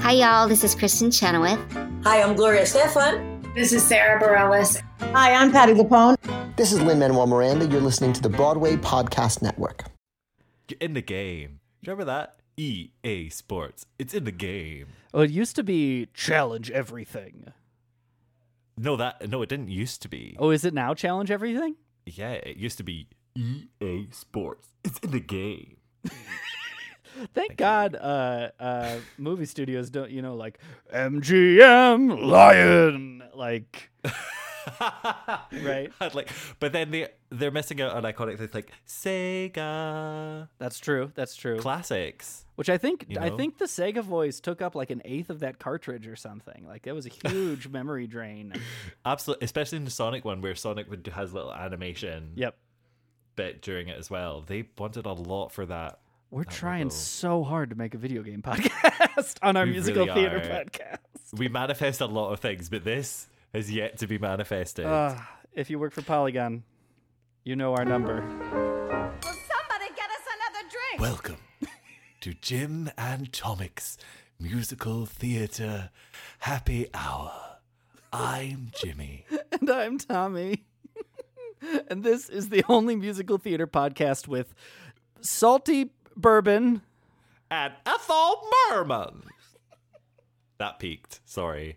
Hi, y'all. This is Kristen Chenoweth. Hi, I'm Gloria Stefan. This is Sarah Bareilles. Hi, I'm Patti LuPone. This is Lin-Manuel Miranda. You're listening to the Broadway Podcast Network. You're in the game. Do you remember that? EA Sports. It's in the game. Oh, it used to be Challenge Everything. No, it didn't used to be. Oh, is it now Challenge Everything? Yeah, it used to be EA Sports. It's in the game. Thank God movie studios don't, like MGM Lion, like right? But then they're missing out on iconic things like Sega. That's true. Classics. Which I think the Sega voice took up like an eighth of that cartridge or something. Like that was a huge memory drain. Absolutely, especially in the Sonic one where Sonic has little animation. Yep. Bit during it as well. They wanted a lot for that. We're trying so hard to make a video game podcast on our musical theater podcast. We manifest a lot of things, but this has yet to be manifested. If you work for Polygon, you know our number. Will somebody get us another drink? Welcome to Jim and Tomic's Musical Theater Happy Hour. I'm Jimmy. And I'm Tommy. And this is the only musical theater podcast with salty bourbon and Ethel Merman. That peaked. Sorry.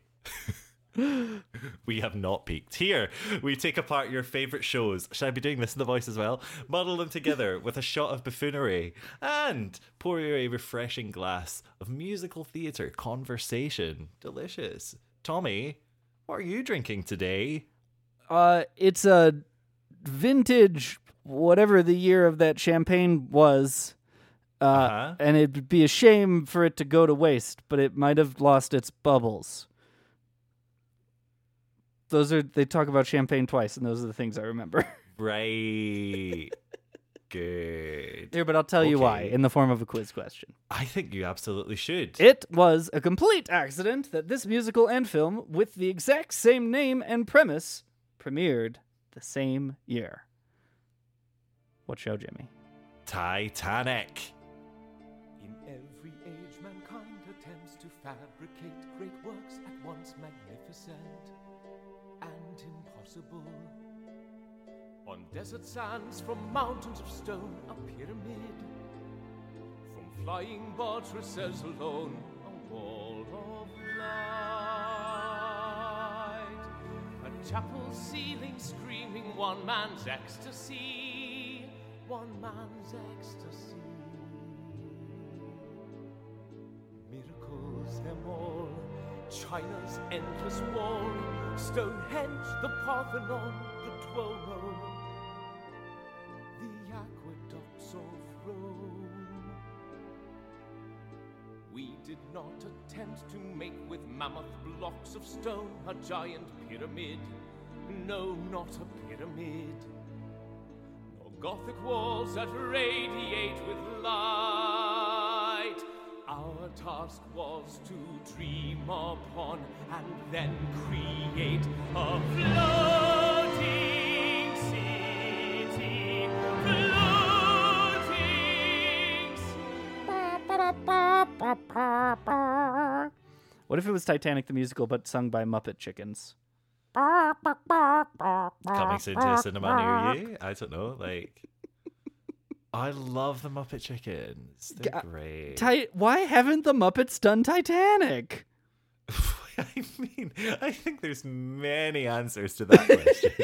We have not peaked. Here, we take apart your favourite shows. Should I be doing this in the voice as well? Muddle them together with a shot of buffoonery and pour you a refreshing glass of musical theatre conversation. Delicious. Tommy, what are you drinking today? It's a vintage, whatever the year of that champagne was. And it'd be a shame for it to go to waste, but it might have lost its bubbles. They talk about champagne twice, and those are the things I remember. Right. Good. Here, but I'll tell you why, in the form of a quiz question. I think you absolutely should. It was a complete accident that this musical and film, with the exact same name and premise, premiered the same year. What show, Jimmy? Titanic. In every age, mankind attempts to fabricate great works at once magnificent and impossible. On desert sands, from mountains of stone, a pyramid. From flying buttresses alone, a wall of light. A chapel ceiling screaming one man's ecstasy. One man's ecstasy. Miracles them all. China's endless wall. Stonehenge, the Parthenon, the Duomo. The aqueducts of Rome. We did not attempt to make with mammoth blocks of stone a giant pyramid. No, not a pyramid. Gothic walls that radiate with light. Our task was to dream upon and then create a floating city. What if it was Titanic the musical, but sung by Muppet Chickens? Coming soon to a cinema near you? I don't know. I love the Muppet Chickens. They're great. Why haven't the Muppets done Titanic? I mean, I think there's many answers to that question.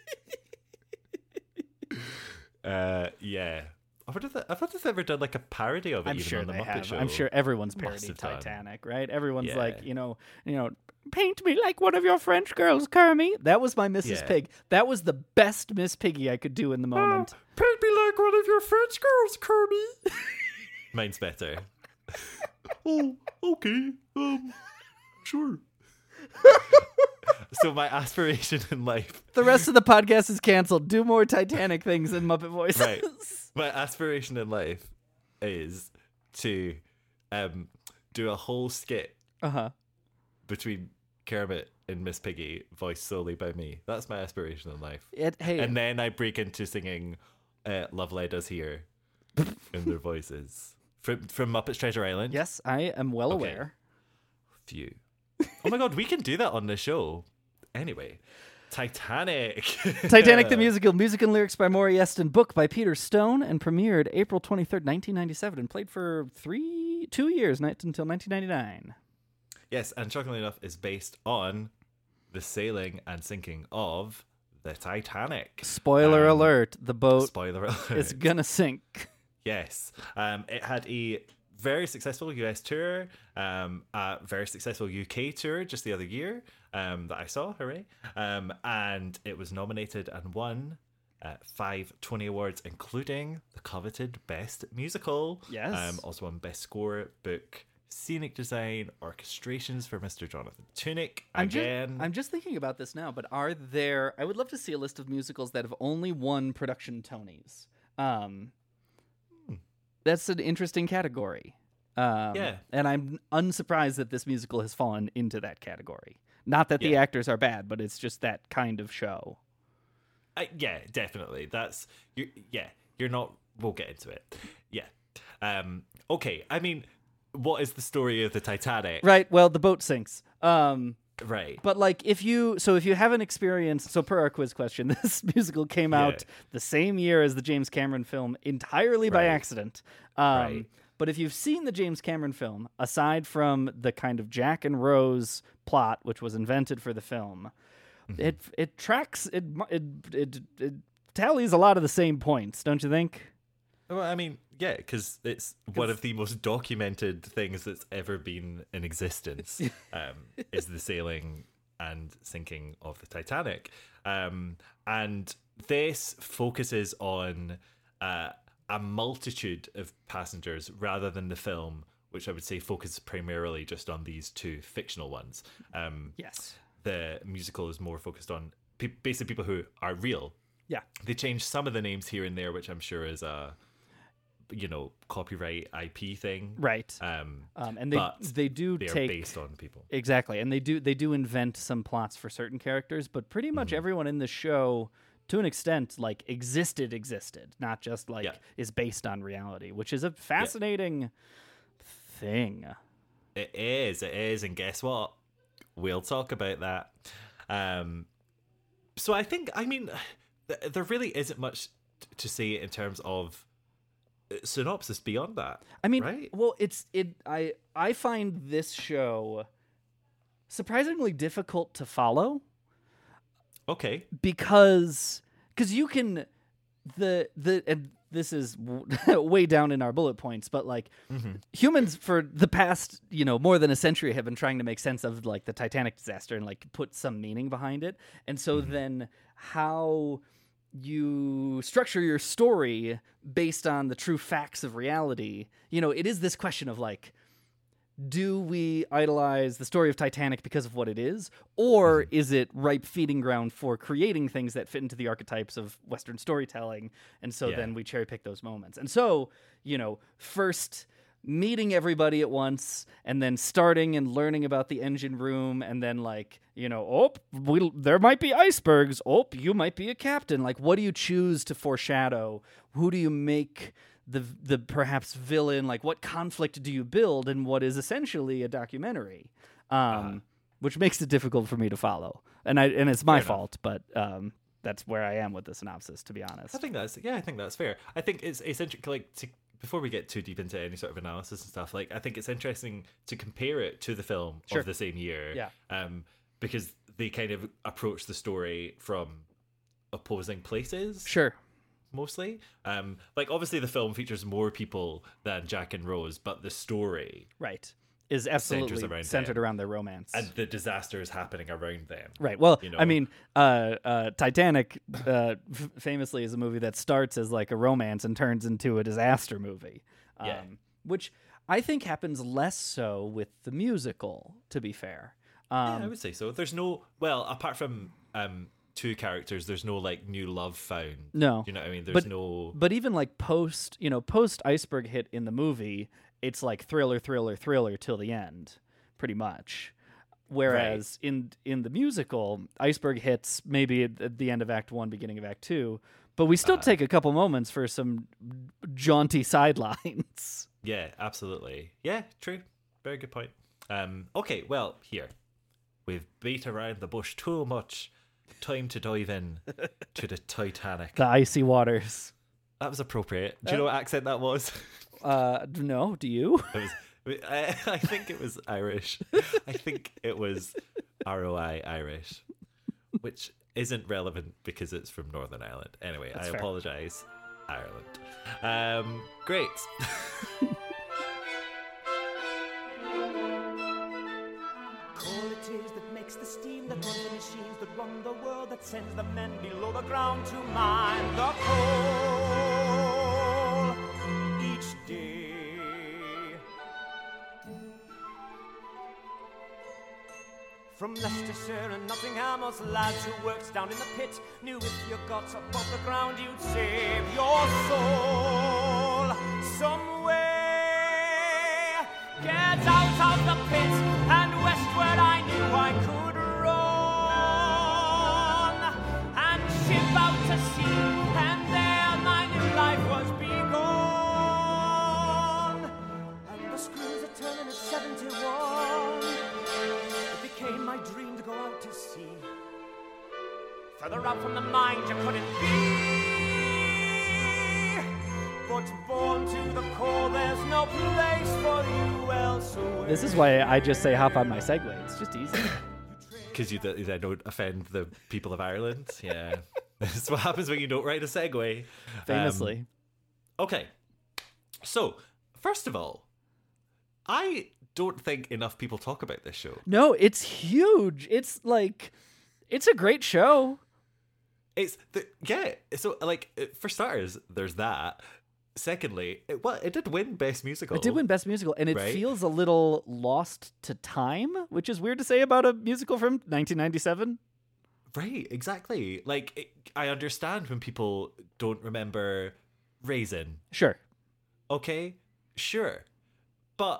Yeah. I wonder if they've ever done like a parody of it. I'm even sure on the they Muppet have. Show. I'm sure everyone's parodied Titanic, right? Everyone's like, paint me like one of your French girls, Kermie. That was my Mrs. Pig. That was the best Miss Piggy I could do in the moment. Paint me like one of your French girls, Kermie. Mine's better. Oh, okay. Sure. So my aspiration in life. The rest of the podcast is canceled. Do more Titanic things in Muppet voices. Right. My aspiration in life is to do a whole skit between Kermit and Miss Piggy, voiced solely by me. That's my aspiration in life. And then I break into singing Love Leda's Here in their voices. From Muppets Treasure Island. Yes, I am well aware. Phew. Oh my god, we can do that on the show. Anyway, Titanic. Titanic the musical, music and lyrics by Maury Eston, book by Peter Stone, and premiered April 23rd, 1997, and played for 2 years, until 1999. Yes, and shockingly enough, is based on the sailing and sinking of the Titanic. Spoiler alert, the boat Spoiler alert. is gonna sink. Yes. It had a very successful US tour, a very successful UK tour just the other year that I saw, hooray. And it was nominated and won 5 Tony Awards, including the coveted Best Musical. Yes. Also won Best Score, Book, Scenic Design, Orchestrations for Mr. Jonathan Tunick. I'm just thinking about this now, but I would love to see a list of musicals that have only won production Tonys. That's an interesting category. Yeah. And I'm unsurprised that this musical has fallen into that category. Not that the actors are bad, but it's just that kind of show. Yeah, definitely. You're not... We'll get into it. Yeah. Okay, I mean... What is the story of the Titanic? Right. Well, the boat sinks. Right. But like, if you haven't experienced, so per our quiz question, this musical came out the same year as the James Cameron film, entirely by accident. Right. But if you've seen the James Cameron film, aside from the kind of Jack and Rose plot, which was invented for the film, it tracks it tallies a lot of the same points, don't you think? Well, I mean, yeah, because it's one of the most documented things that's ever been in existence, is the sailing and sinking of the Titanic. And this focuses on a multitude of passengers rather than the film, which I would say focuses primarily just on these 2 fictional ones. Yes. The musical is more focused on basically people who are real. Yeah. They changed some of the names here and there, which I'm sure is a... copyright IP thing, right? And they are based on people, exactly, and they do invent some plots for certain characters, but pretty much everyone in the show, to an extent, like existed, not just like is based on reality, which is a fascinating thing. It is, and guess what? We'll talk about that. So I think, I mean, there really isn't much to say in terms of synopsis beyond that. I mean, right? Well, I find this show surprisingly difficult to follow. Okay. Because you can and this is way down in our bullet points, but like humans for the past, more than a century have been trying to make sense of like the Titanic disaster and like put some meaning behind it. And so then how you structure your story based on the true facts of reality, it is this question of like, do we idolize the story of Titanic because of what it is, or is it ripe feeding ground for creating things that fit into the archetypes of Western storytelling? And so then we cherry pick those moments. And so, first meeting everybody at once, and then starting and learning about the engine room, and then like, there might be icebergs. You might be a captain. Like, what do you choose to foreshadow? Who do you make the perhaps villain? Like, what conflict do you build in what is essentially a documentary? Which makes it difficult for me to follow. And it's my fault, but that's where I am with the synopsis, to be honest. I think that's fair. I think it's essentially like before we get too deep into any sort of analysis and stuff, like I think it's interesting to compare it to the film of the same year. Yeah. Because they kind of approach the story from opposing places. Sure. Mostly. Like obviously the film features more people than Jack and Rose, but the story is absolutely centered around their romance. And the disaster is happening around them. Right. Well, I mean, Titanic famously is a movie that starts as like a romance and turns into a disaster movie. Which I think happens less so with the musical, to be fair. Yeah, I would say so. There's apart from 2 characters, there's no like new love found. No. You know what I mean? There's no... But even like post iceberg hit in the movie, it's like thriller till the end, pretty much. Whereas in the musical, iceberg hits maybe at the end of Act 1, beginning of Act 2, but we still take a couple moments for some jaunty sidelines. Yeah, absolutely. Yeah, true. Very good point. Okay, well, here. We've beat around the bush too much. Time to dive in to the Titanic. The icy waters. That was appropriate. Do you know what accent that was? No, do you? I think it was Irish. I think it was ROI Irish, which isn't relevant because it's from Northern Ireland. Anyway, That's I fair. apologise, Ireland. Great. Coal it is that makes the steam that runs the machines that run the world, that sends the men below the ground to mine the coal each day. From Leicestershire and Nottingham, us lads who works down in the pit knew if you got above the ground you'd save your soul some way. Get out of the pit and westward I knew I could run and ship out to sea, and there my new life was begun. And the screws are turning at 71. It became my dream to go out to sea. Further out from the mines you couldn't be. But born to the core, there's no place for you elsewhere. This is why I just say hop on my Segway. It's just easy. Because you don't offend the people of Ireland. Yeah. That's what happens when you don't ride a Segway. Famously. Okay. So, first of all, I don't think enough people talk about this show. No, it's huge. It's like, it's a great show. So, like, for starters, there's that. Secondly, it did win Best Musical. It did win Best Musical, and it Right? feels a little lost to time, which is weird to say about a musical from 1997. Right, exactly. Like, I understand when people don't remember Raisin. Sure. Okay, sure. But,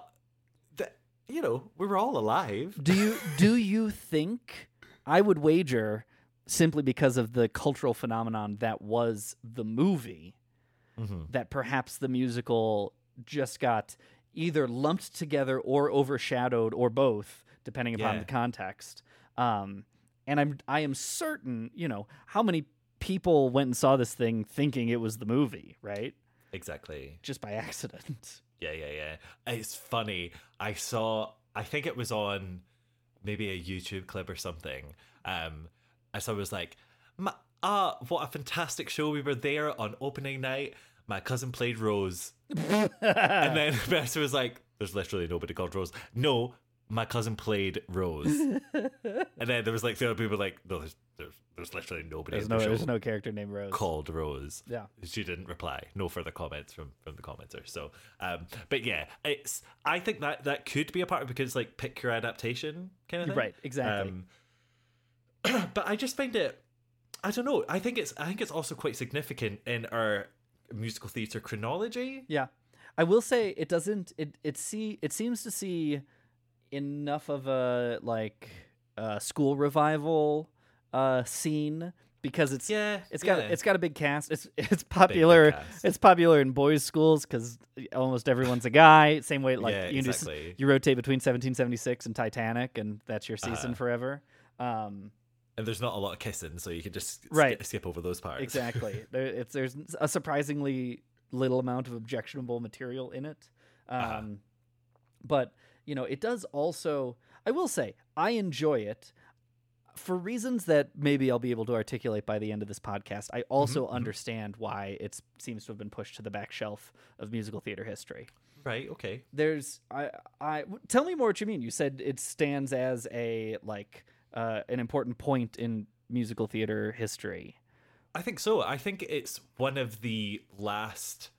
we were all alive. Do you think, I would wager, simply because of the cultural phenomenon that was the movie, that perhaps the musical just got either lumped together or overshadowed or both, depending upon Yeah. the context. And I am certain, how many people went and saw this thing thinking it was the movie, right? Exactly. Just by accident. Yeah. It's funny. I think it was on maybe a YouTube clip or something. And so I was like, what a fantastic show. We were there on opening night. My cousin played Rose. And then Vanessa was like, there's literally nobody called Rose. No, my cousin played Rose. And then there was like the other people like, no, there's literally nobody in the show There's no character named Rose. called Rose. Yeah. She didn't reply. No further comments from the commenter. So, but yeah, I think that could be a part of it because it's like pick your adaptation kind of thing. Right, exactly. But I just find it, I don't know. I think it's also quite significant in our musical theater chronology. Yeah. I will say it doesn't it seems to see enough of a school revival scene because it's got a big cast. It's popular. cast. It's popular in boys' schools because almost everyone's a guy. Same way Yeah, you exactly. you rotate between 1776 and Titanic, and that's your season forever. And there's not a lot of kissing, so you can just Right. skip over those parts. Exactly. There's a surprisingly little amount of objectionable material in it. But, it does also, I will say, I enjoy it for reasons that maybe I'll be able to articulate by the end of this podcast. I also understand why it seems to have been pushed to the back shelf of musical theater history. Right, okay. Tell me more what you mean. You said it stands as an important point in musical theater history. I think so. I think it's one of the last,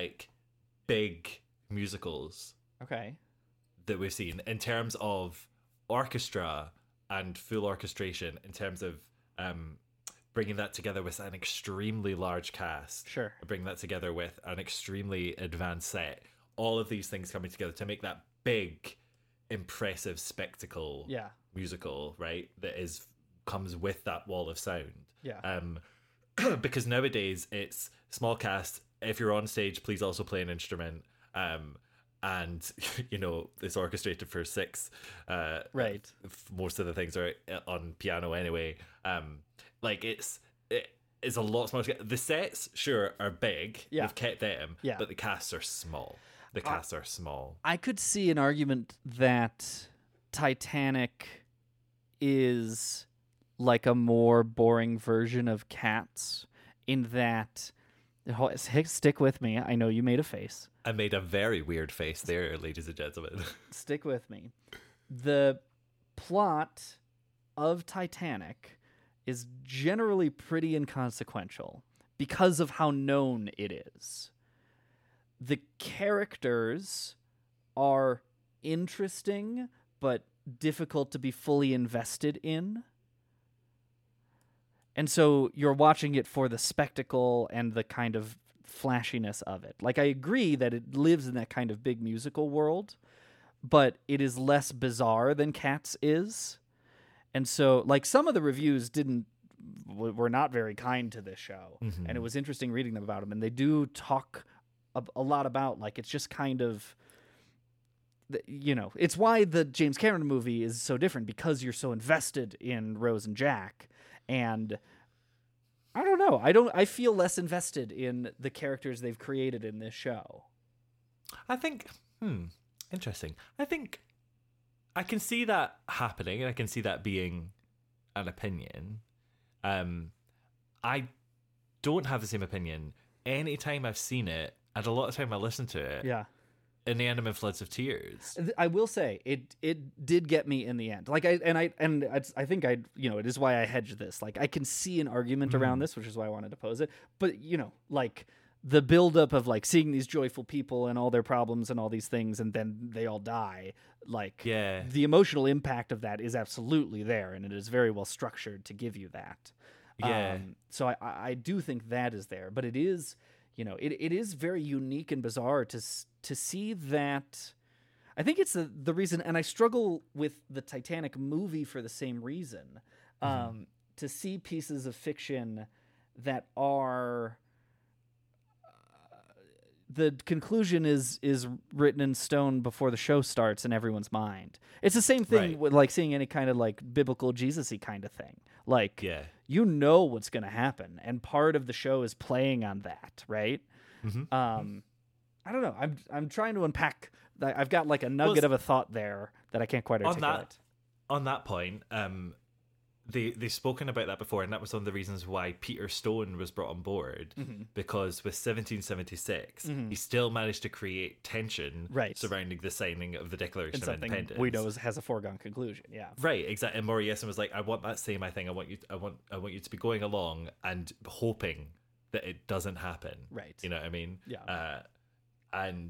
big musicals Okay. that we've seen in terms of orchestra and full orchestration, in terms of bringing that together with an extremely large cast. Sure. Bringing that together with an extremely advanced set. All of these things coming together to make that big, impressive spectacle musical, right? That comes with that wall of sound. Yeah. Because nowadays it's small cast. If you're on stage, please also play an instrument. and it's orchestrated for 6. Right. Most of the things are on piano anyway. It's a lot smaller. The sets, sure, are big. Yeah. They've kept them. Yeah. But the casts are small. I could see an argument that Titanic is like a more boring version of Cats, in that, stick with me, I know you made a face. I made a very weird face there, ladies and gentlemen. Stick with me. The plot of Titanic is generally pretty inconsequential because of how known it is. The characters are interesting, but difficult to be fully invested in. And so you're watching it for the spectacle and the kind of flashiness of it. Like, I agree that it lives in that kind of big musical world, but it is less bizarre than Cats is. And so, like, some of the reviews were not very kind to this show. Mm-hmm. And it was interesting reading them about them. And they do talk a lot about, like, it's just kind of, it's why the James Cameron movie is so different, because you're so invested in Rose and Jack. And I don't know. I feel less invested in the characters they've created in this show. I think, interesting. I think I can see that happening, and I can see that being an opinion. I don't have the same opinion. Anytime I've seen it, and a lot of time I listen to it, yeah, in the end I'm in floods of tears. I will say it did get me in the end. Like, I think it is why I hedged this. Like, I can see an argument around this, which is why I wanted to pose it. But like, the buildup of, like, seeing these joyful people and all their problems and all these things, and then they all die. Like, the emotional impact of that is absolutely there, and it is very well structured to give you that. Yeah. So I do think that is there, but it is, it is very unique and bizarre to see that. I think it's the reason, and I struggle with the Titanic movie for the same reason. To see pieces of fiction that are, the conclusion is written in stone before the show starts in everyone's mind. It's the same thing with, like, seeing any kind of, like, biblical Jesus-y kind of thing. Like, what's going to happen, and part of the show is playing on that, right? Mm-hmm. I don't know. I'm trying to unpack. I've got, like, a nugget of a thought there that I can't quite articulate. On that point, they've spoken about that before, and that was one of the reasons why Peter Stone was brought on board, because with 1776, he still managed to create tension surrounding the signing of the Declaration of Independence. We know has a foregone conclusion. Yeah, right, exactly. And Morrison was like, "I want that same thing. I want you to be going along and hoping that it doesn't happen." Right. You know what I mean? Yeah. And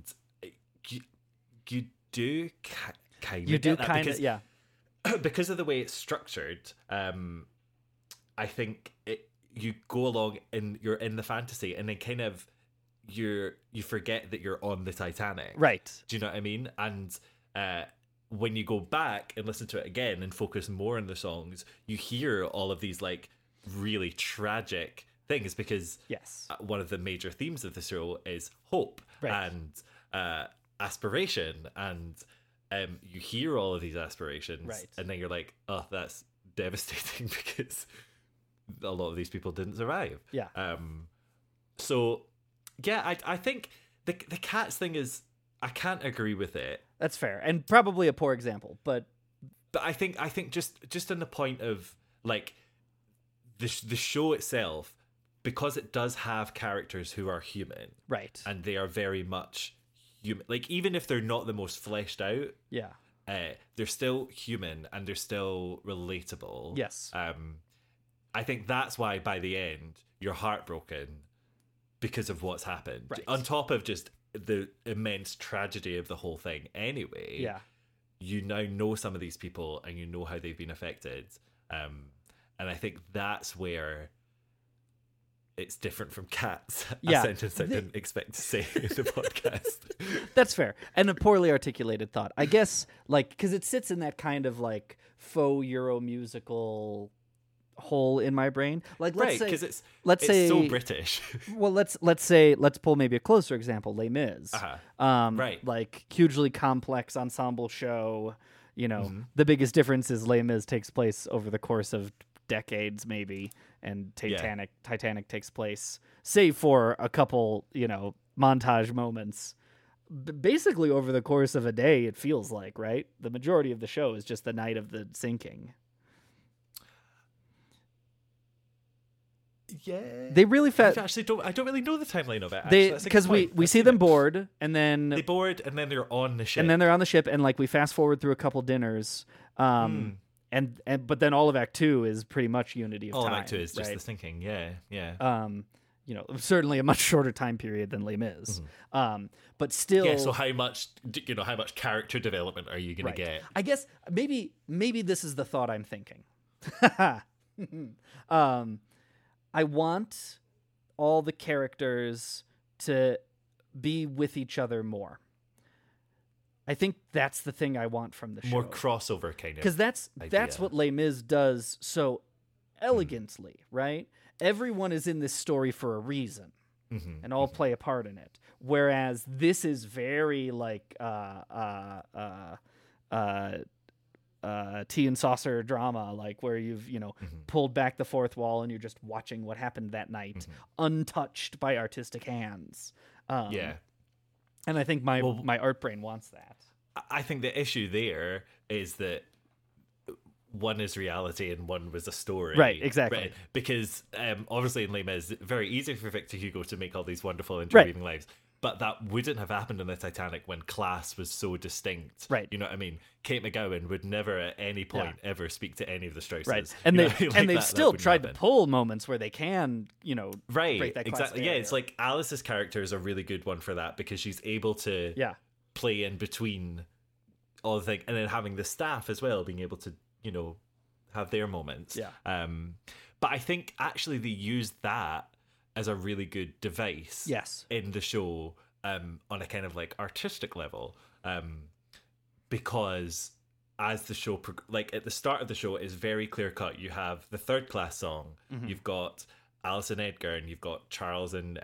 you do kind of you do kind of, yeah. Because of the way it's structured, I think you go along and you're in the fantasy, and then kind of you forget that you're on the Titanic. Right. Do you know what I mean? And when you go back and listen to it again and focus more on the songs, you hear all of these, like, really tragic things, because one of the major themes of the show is hope and aspiration, and you hear all of these aspirations, and then you're like, oh, that's devastating, because a lot of these people didn't survive. Yeah. So, yeah, I think the Cats thing is, I can't agree with it. That's fair, and probably a poor example, but I think just in the point of, like, the show itself, because it does have characters who are human, right, and they are very much human. Like, even if they're not the most fleshed out, they're still human and they're still relatable. Yes. I think that's why by the end you're heartbroken because of what's happened. Right. On top of just the immense tragedy of the whole thing anyway. Yeah. You now know some of these people and you know how they've been affected. And I think that's where it's different from Cats. Yeah. A sentence I didn't expect to say in the podcast. That's fair. And a poorly articulated thought. I guess, like, because it sits in that kind of, like, faux Euro musical hole in my brain. Like, let's Right, say, because let's it's say, so British. well, let's pull maybe a closer example, Les Mis. Right. Like hugely complex ensemble show. You know, Mm-hmm. the biggest difference is Les Mis takes place over the course of decades, maybe, and Titanic takes place, save for a couple, montage moments. Basically, over the course of a day, it feels like, right? The majority of the show is just the night of the sinking. Yeah. They really I don't really know the timeline of it. because we see them board, and then they board, and then they're on the ship, and then they're on the ship, and like we fast forward through a couple dinners, and but then all of Act 2 is pretty much unity of all time. of Act 2 is just right? the sinking. Yeah. Certainly a much shorter time period than Les Mis. But still, Yeah. So how much character development are you going right. to get? I guess maybe this is the thought I'm thinking. I want all the characters to be with each other more. I think that's the thing I want from the show. More crossover kind of. Because that's what Les Mis does so elegantly, right? Everyone is in this story for a reason, and all play a part in it. Whereas this is very like tea and saucer drama, like where you've pulled back the fourth wall and you're just watching what happened that night, untouched by artistic hands. Yeah. And I think my art brain wants that. I think the issue there is that one is reality and one was a story. Right, exactly. Right? Because obviously in Les Mis, it's very easy for Victor Hugo to make all these wonderful interweaving lives. But that wouldn't have happened in the Titanic when class was so distinct. Right. You know what I mean? Kate McGowan would never at any point ever speak to any of the Strausses. Right. And they've still tried to pull moments where they can, right. break that class Exactly. barrier. Yeah, it's like Alice's character is a really good one for that because she's able to play in between all the things, and then having the staff as well being able to, have their moments. Yeah. But I think actually they used that as a really good device in the show on a kind of like artistic level, because as the show like at the start of the show is very clear cut. You have the third class song, you've got Alice and Edgar, and you've got Charles and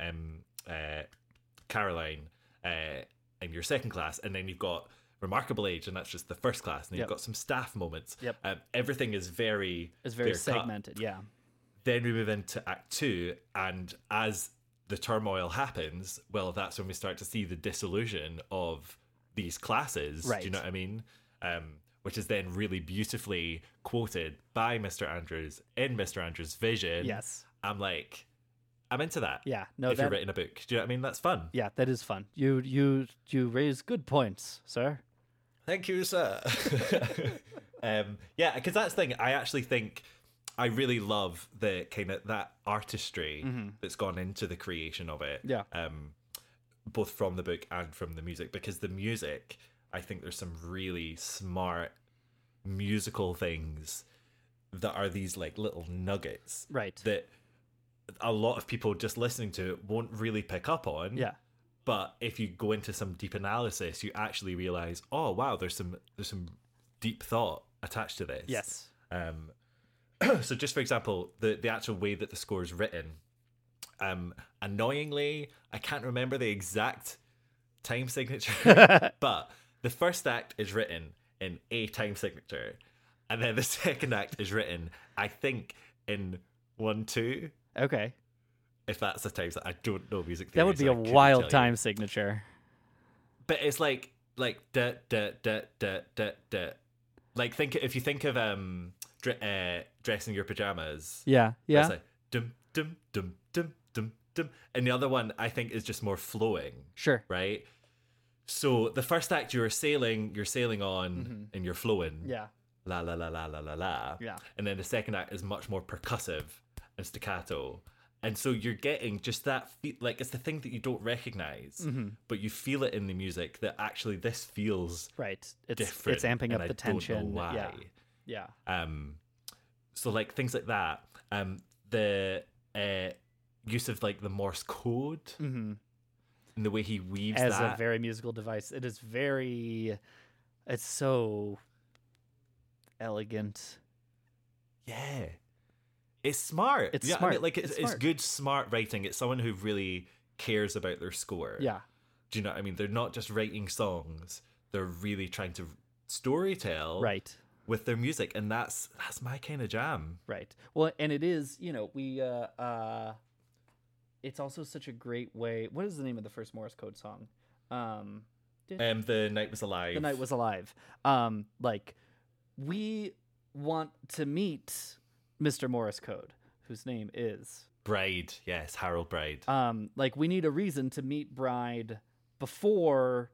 Caroline in your second class, and then you've got Remarkable Age, and that's just the first class, and you've got some staff moments. Everything is very segmented. Then we move into Act 2, and as the turmoil happens, well, that's when we start to see the dissolution of these classes. Right. Do you know what I mean? Which is then really beautifully quoted by Mr. Andrews in Mr. Andrews' vision. Yes. I'm into that. Yeah. No, if you're writing a book. Do you know what I mean? That's fun. Yeah, that is fun. You raise good points, sir. Thank you, sir. Yeah, because that's the thing. I actually think I really love the kind of that artistry that's gone into the creation of it. Yeah. Both from the book and from the music, because the music, I think there's some really smart musical things that are these like little nuggets, right, that a lot of people just listening to it won't really pick up on. Yeah. But if you go into some deep analysis, you actually realize, oh wow, there's some deep thought attached to this. Yes. So just for example, the actual way that the score is written, annoyingly, I can't remember the exact time signature, but the first act is written in a time signature, and then the second act is written, I think, in 1/2. Okay. If that's a time, I don't know music theory. That would be so a wild time signature. But it's like da da da da da da. Like if you think of dressing your pajamas. Yeah. It's like dum dum dum dum dum dum, and the other one I think is just more flowing. Sure. Right. So the first act you're sailing on, and you're flowing. Yeah. La la la la la la la. Yeah. And then the second act is much more percussive and staccato. And so you're getting just that like it's the thing that you don't recognize, but you feel it in the music that actually this feels right. It's different. It's amping up the tension. Don't know why. Yeah. So like things like that. The use of like the Morse code and the way he weaves as that a very musical device. It is very. It's so elegant. Yeah. It's smart. It's Yeah, smart. I mean, like it's smart. good, smart writing. It's someone who really cares about their score. Yeah. Do you know what I mean? They're not just writing songs. They're really trying to storytell Right. with their music, and that's my kind of jam. Right. Well, and it is, we it's also such a great way. What is the name of the first Morse code song? The Night Was Alive. The Night Was Alive. Like, we want to meet Mr. Morse Code, whose name is Bride. Yes, Harold Bride. like, we need a reason to meet Bride before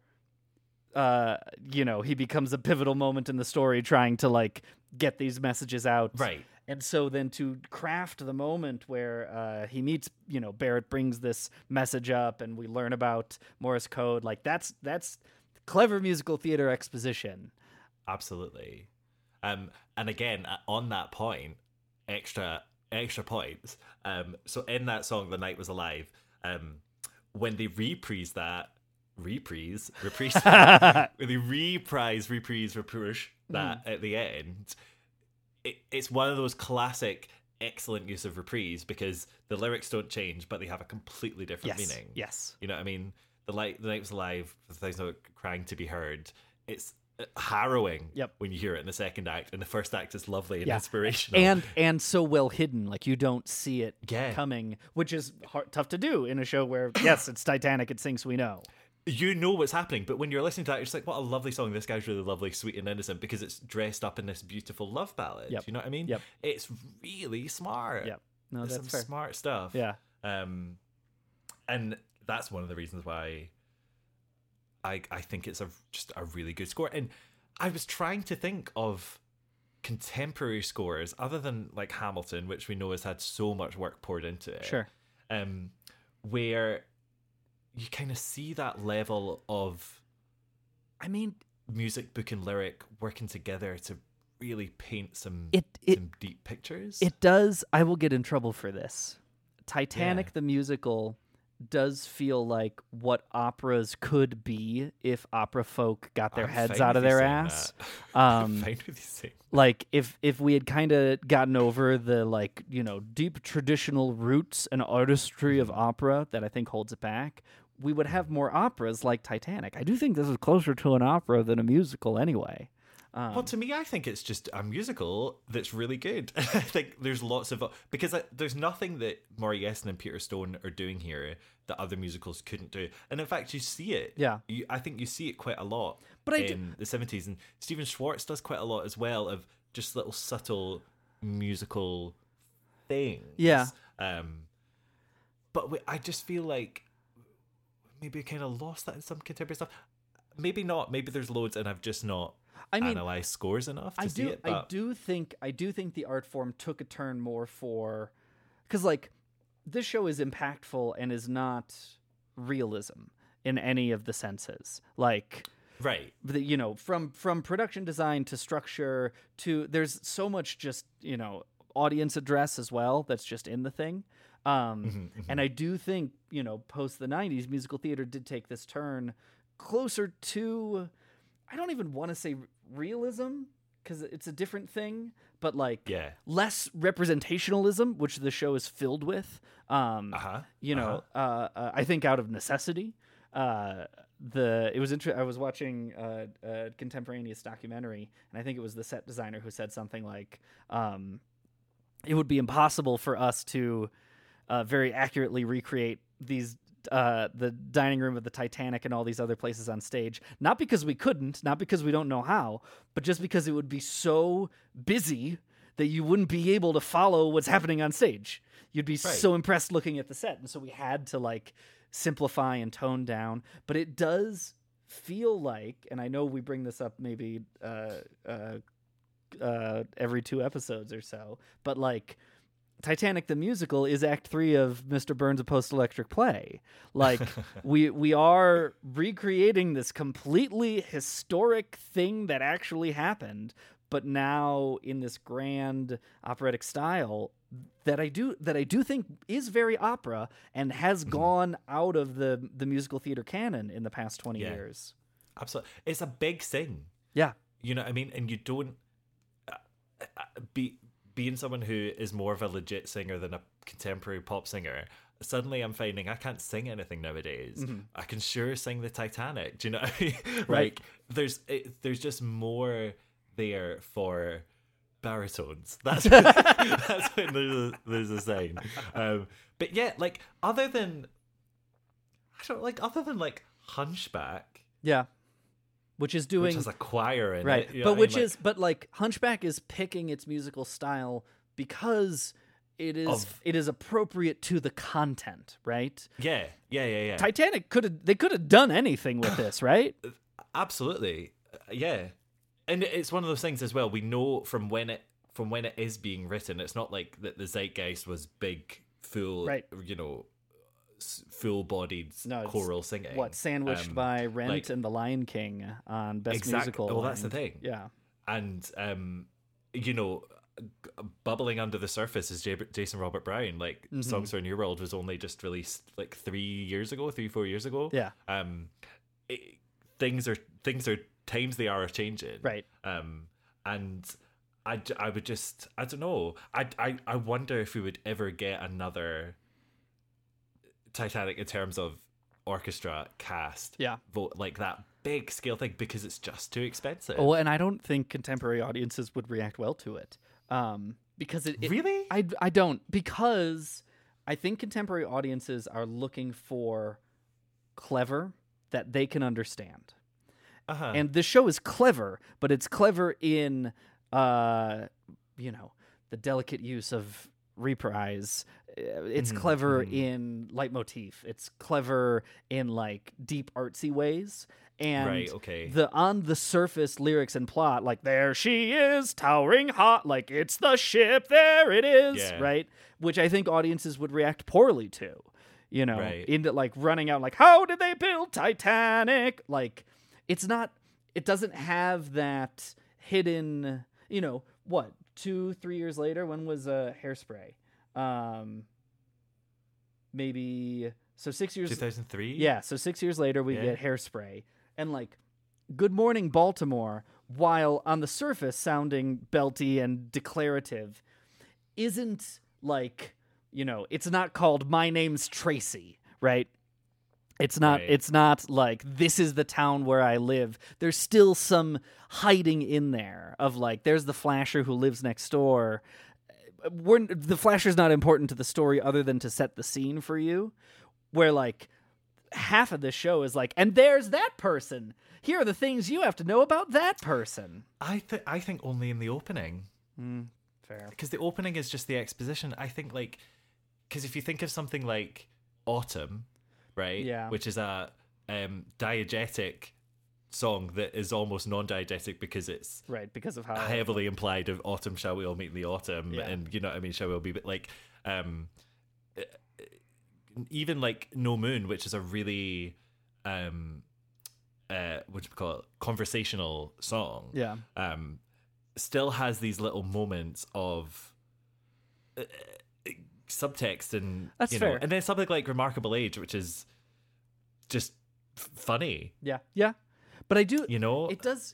he becomes a pivotal moment in the story, trying to like get these messages out. Right. And so then to craft the moment where he meets, Barrett brings this message up and we learn about Morse code, like that's clever musical theater exposition. Absolutely. And again, on that point, extra points. So in that song, The Night Was Alive, when they reprise that, when they reprise that at the end, it's one of those classic excellent use of reprise, because the lyrics don't change, but they have a completely different meaning. Yes. You know what I mean? The Night Was Alive, the things that crying to be heard. It's harrowing when you hear it in the second act, and the first act is lovely and inspirational. And so well hidden, like you don't see it coming, which is tough to do in a show where, yes, it's Titanic, it sinks, we know. You know what's happening, but when you're listening to that, you're just like, what a lovely song. This guy's really lovely, sweet and innocent, because it's dressed up in this beautiful love ballad. You know what I mean? Yep. It's really smart. Yep. No, There's that's some fair. smart stuff. Yeah. And that's one of the reasons why I think it's just a really good score. And I was trying to think of contemporary scores other than like Hamilton, which we know has had so much work poured into it. Sure. Where you kind of see that level of, music, book, and lyric working together to really paint some deep pictures. It does. I will get in trouble for this. Titanic the musical does feel like what operas could be if opera folk got their heads out of their ass. I'm fine with you saying that. Like if we had kind of gotten over the deep traditional roots and artistry of opera that I think holds it back, we would have more operas like Titanic. I do think this is closer to an opera than a musical anyway. Well, to me, I think it's just a musical that's really good. I think there's lots of... Because there's nothing that Maury Yeston and Peter Stone are doing here that other musicals couldn't do. And in fact, you see it. Yeah. I think you see it quite a lot the 70s. And Stephen Schwartz does quite a lot as well of just little subtle musical things. Yeah. But I just feel like maybe I kind of lost that in some contemporary stuff. Maybe not. Maybe there's loads and I've just not... analyze scores enough to see it. But... I do think the art form took a turn more for, because like this show is impactful and is not realism in any of the senses. Like, right, from production design to structure to there's so much just audience address as well that's just in the thing. And I do think post the 90s, musical theater did take this turn closer to, I don't even want to say realism because it's a different thing, but less representationalism, which the show is filled with. I think out of necessity. I was watching a contemporaneous documentary, and I think it was the set designer who said something like, it would be impossible for us to very accurately recreate these the dining room of the Titanic and all these other places on stage, not because we couldn't, not because we don't know how, but just because it would be so busy that you wouldn't be able to follow what's happening on stage. You'd be so impressed looking at the set. And so we had to simplify and tone down, but it does feel like, and I know we bring this up maybe every 2 episodes or so, but Titanic the musical is Act 3 of Mr. Burns' A Post-Electric Play. We are recreating this completely historic thing that actually happened, but now in this grand operatic style that I do think is very opera and has gone out of the musical theater canon in the past 20 years. Absolutely. It's a big thing. Yeah. You know what I mean? And you don't being someone who is more of a legit singer than a contemporary pop singer, suddenly I'm finding I can't sing anything nowadays. I can sure sing the Titanic. Do you know what I mean? Right. Like there's just more there for baritones. That's that's when there's a sign. But yeah, like other than like Hunchback, Yeah. Which is doing which has a choir in right, it, you know but what I which mean? is but like Hunchback is picking its musical style because it is appropriate to the content, right? yeah. Titanic could have done anything with this, right? Absolutely, yeah. And it's one of those things as well. We know from when it is being written, it's not like that the zeitgeist was big, full, Right. full-bodied No, it's choral singing. What, sandwiched by Rent like- and The Lion King on Best Musical. Well, that's the and- thing. Yeah. And bubbling under the surface is Jason Robert Brown. Like Mm-hmm. Songs for a New World was only just released like 4 years ago. Yeah. Things are times they are changing. Right. And I would just, I don't know. I wonder if we would ever get another Titanic in terms of orchestra cast. Yeah. Vote like that big scale thing, because it's just too expensive. Oh, and I don't think contemporary audiences would react well to it. Because it Really? I don't, because I think contemporary audiences are looking for clever that they can understand. Uh-huh. And the show is clever, but it's clever in the delicate use of reprise. It's clever in leitmotif. It's clever in like deep artsy ways. And Right, okay. the on the surface lyrics and plot, like there she is, towering hot, like it's the ship, there it is, Yeah. right? Which I think audiences would react poorly to, Right. into like running out like, how did they build Titanic? Like, it doesn't have that hidden, 2-3 years later, when was Hairspray? Maybe, so 6 years. 2003? Yeah, so 6 years later we Yeah. get Hairspray, and like Good Morning Baltimore, while on the surface sounding belty and declarative, isn't like, it's not called My Name's Tracy, right? It's not Right. it's not like this is the town where I live. There's still some hiding in there of like there's the flasher who lives next door. The flasher's not important to the story other than to set the scene for you. Where like half of the show is like, and there's that person. Here are the things you have to know about that person. I think only in the opening. Fair. Because the opening is just the exposition. I think like, because if you think of something like Autumn, right? Yeah. Which is a diegetic song that is almost non-diegetic because it's Right, because of how heavily implied of autumn, shall we all meet in the autumn, Yeah. and you know what I mean, shall we all be, but like even like No Moon, which is a really what do you call it, conversational song, Yeah. still has these little moments of subtext, and That's you fair. know, and then something like Remarkable Age, which is just funny, Yeah. Yeah. But I do you know. it does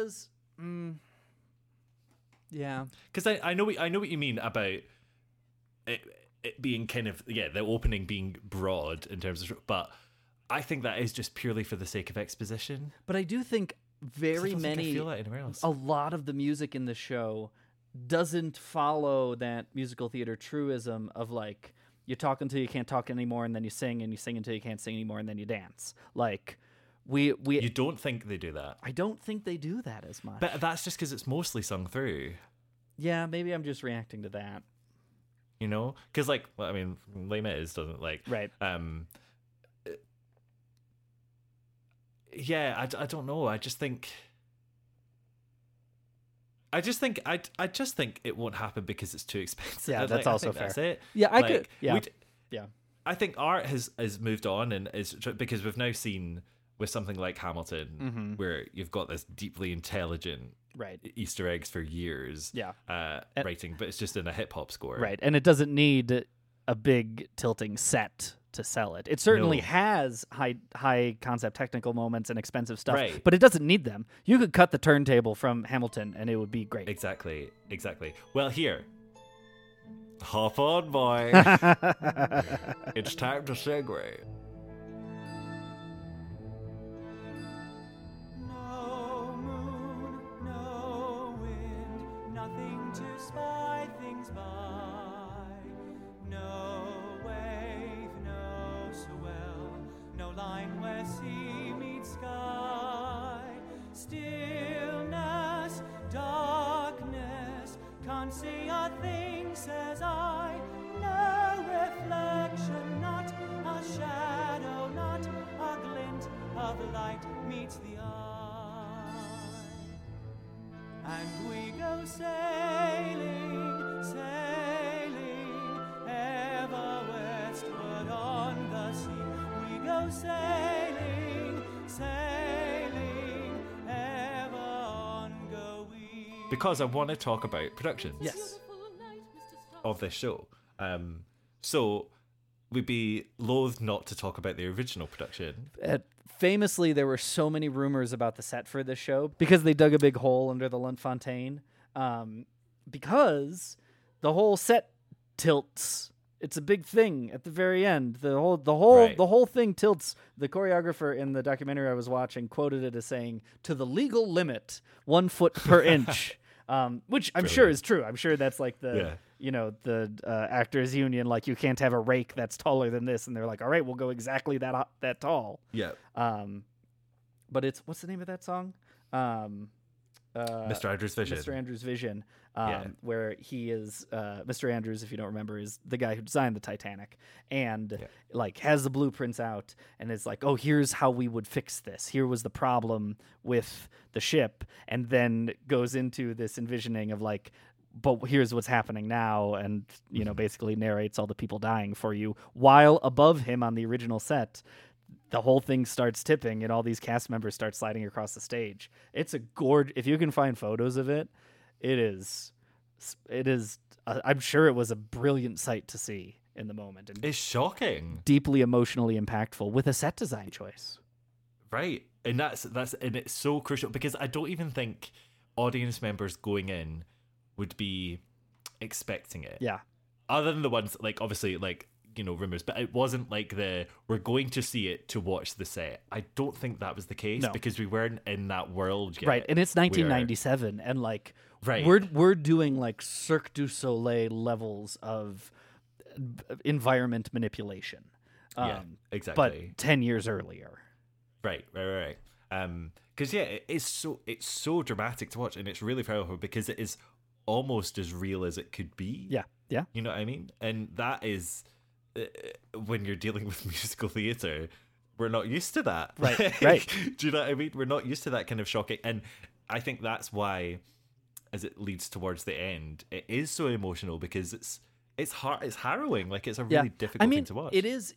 yeah. Because I know what you mean about it being kind of, yeah, the opening being broad in terms of, but I think that is just purely for the sake of exposition. But I do think 'Cause I very don't think I many feel that anywhere else. a lot of the music in the show doesn't follow that musical theater truism of like you talk until you can't talk anymore, and then you sing until you can't sing anymore, and then you dance. Like we You don't think they do that, I don't think they do that as much. but that's just because it's mostly sung through. yeah, maybe I'm just reacting to that. You know, because like, well, I mean, Les Mis doesn't like, Right. Yeah, I don't know. I just think it won't happen because it's too expensive. Yeah, Like, that's I also think that's fair. it. Yeah, I could. Like, Yeah, we'd- yeah, I think art has moved on, and is because we've now seen with something like Hamilton, Mm-hmm. where you've got this deeply intelligent right, Easter eggs for years, Yeah. writing, but it's just in a hip hop score, right. And it doesn't need a big tilting set to sell it. It certainly No. has high concept technical moments and expensive stuff, Right. but it doesn't need them. You could cut the turntable from Hamilton, and it would be great. Exactly. Well, here, Hop on, boy. It's time to segue. No moon, no wind, nothing to spy things by. No wave, no swell, no line where sea meets sky. Stillness, darkness, can't see a thing, says I. No reflection, not a shadow, not a glint of light meets the eye. And we go sailing, sailing, ever westward on the sea. We go sailing, sailing, ever on go we. Because I want to talk about productions. Yes. Of this show. So we'd be loath not to talk about the original production. Famously, there were so many rumors about the set for this show because they dug a big hole under the Luntfontein. Because the whole set tilts. It's a big thing at the very end. The whole thing tilts. The choreographer in the documentary I was watching quoted it as saying, "To the legal limit, 1 foot per inch." Which I'm sure is true. I'm sure that's like the actors union, like you can't have a rake that's taller than this, and they're like, all right, we'll go exactly that tall. Yeah. But it's, what's the name of that song? Mr. Andrews' Vision. Mr. Andrews' Vision, where he is Mr. Andrews, if you don't remember, is the guy who designed the Titanic, and like has the blueprints out, and is like, oh, here's how we would fix this. Here was the problem with the ship, and then goes into this envisioning of like, but here's what's happening now, and basically narrates all the people dying for you, while above him on the original set, the whole thing starts tipping and all these cast members start sliding across the stage. It's a gorge. If you can find photos of it, it is I'm sure it was a brilliant sight to see in the moment. And it's shocking. Deeply emotionally impactful with a set design choice. Right. And and it's so crucial because I don't even think audience members going in would be expecting it. Yeah. Other than the ones like obviously like rumors, but it wasn't like we're going to see it to watch the set. I don't think that was the case because we weren't in that world yet. Right, and it's 1997, and like we're doing like Cirque du Soleil levels of environment manipulation. Exactly. But 10 years earlier. Right. Because it's so dramatic to watch, and it's really powerful because it is almost as real as it could be. Yeah. You know what I mean? And that is. When you're dealing with musical theatre, we're not used to that. Right. Do you know what I mean? We're not used to that kind of shocking. And I think that's why, as it leads towards the end, it is so emotional because it's harrowing. Like it's a really difficult thing to watch. It is,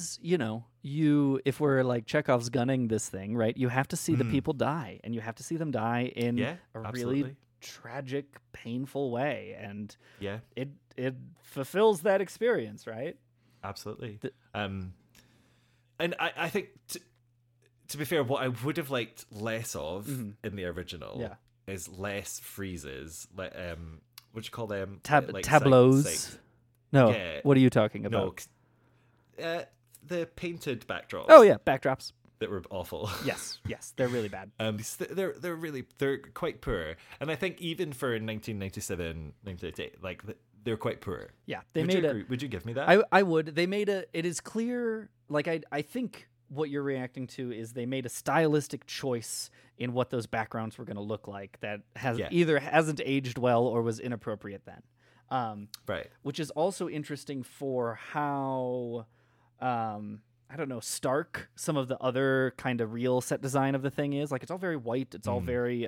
if we're like Chekhov's gunning this thing, right? You have to see the people die, and you have to see them die in a really tragic, painful way. And it fulfills that experience, right? Absolutely. And I think, to be fair, what I would have liked less of in the original is less freezes. Like, what do you call them? Tableaus? No. Yeah. What are you talking about? No. The painted backdrops. Oh, yeah. Backdrops. That were awful. Yes. They're really bad. They're quite poor. And I think even for 1997, 1998, like they're quite poor. Yeah, Would you give me that? I would. They made it is clear. Like I think what you're reacting to is they made a stylistic choice in what those backgrounds were going to look like that either hasn't aged well or was inappropriate then. Right. Which is also interesting for how. I don't know, stark some of the other kind of real set design of the thing is. Like, it's all very white. It's all very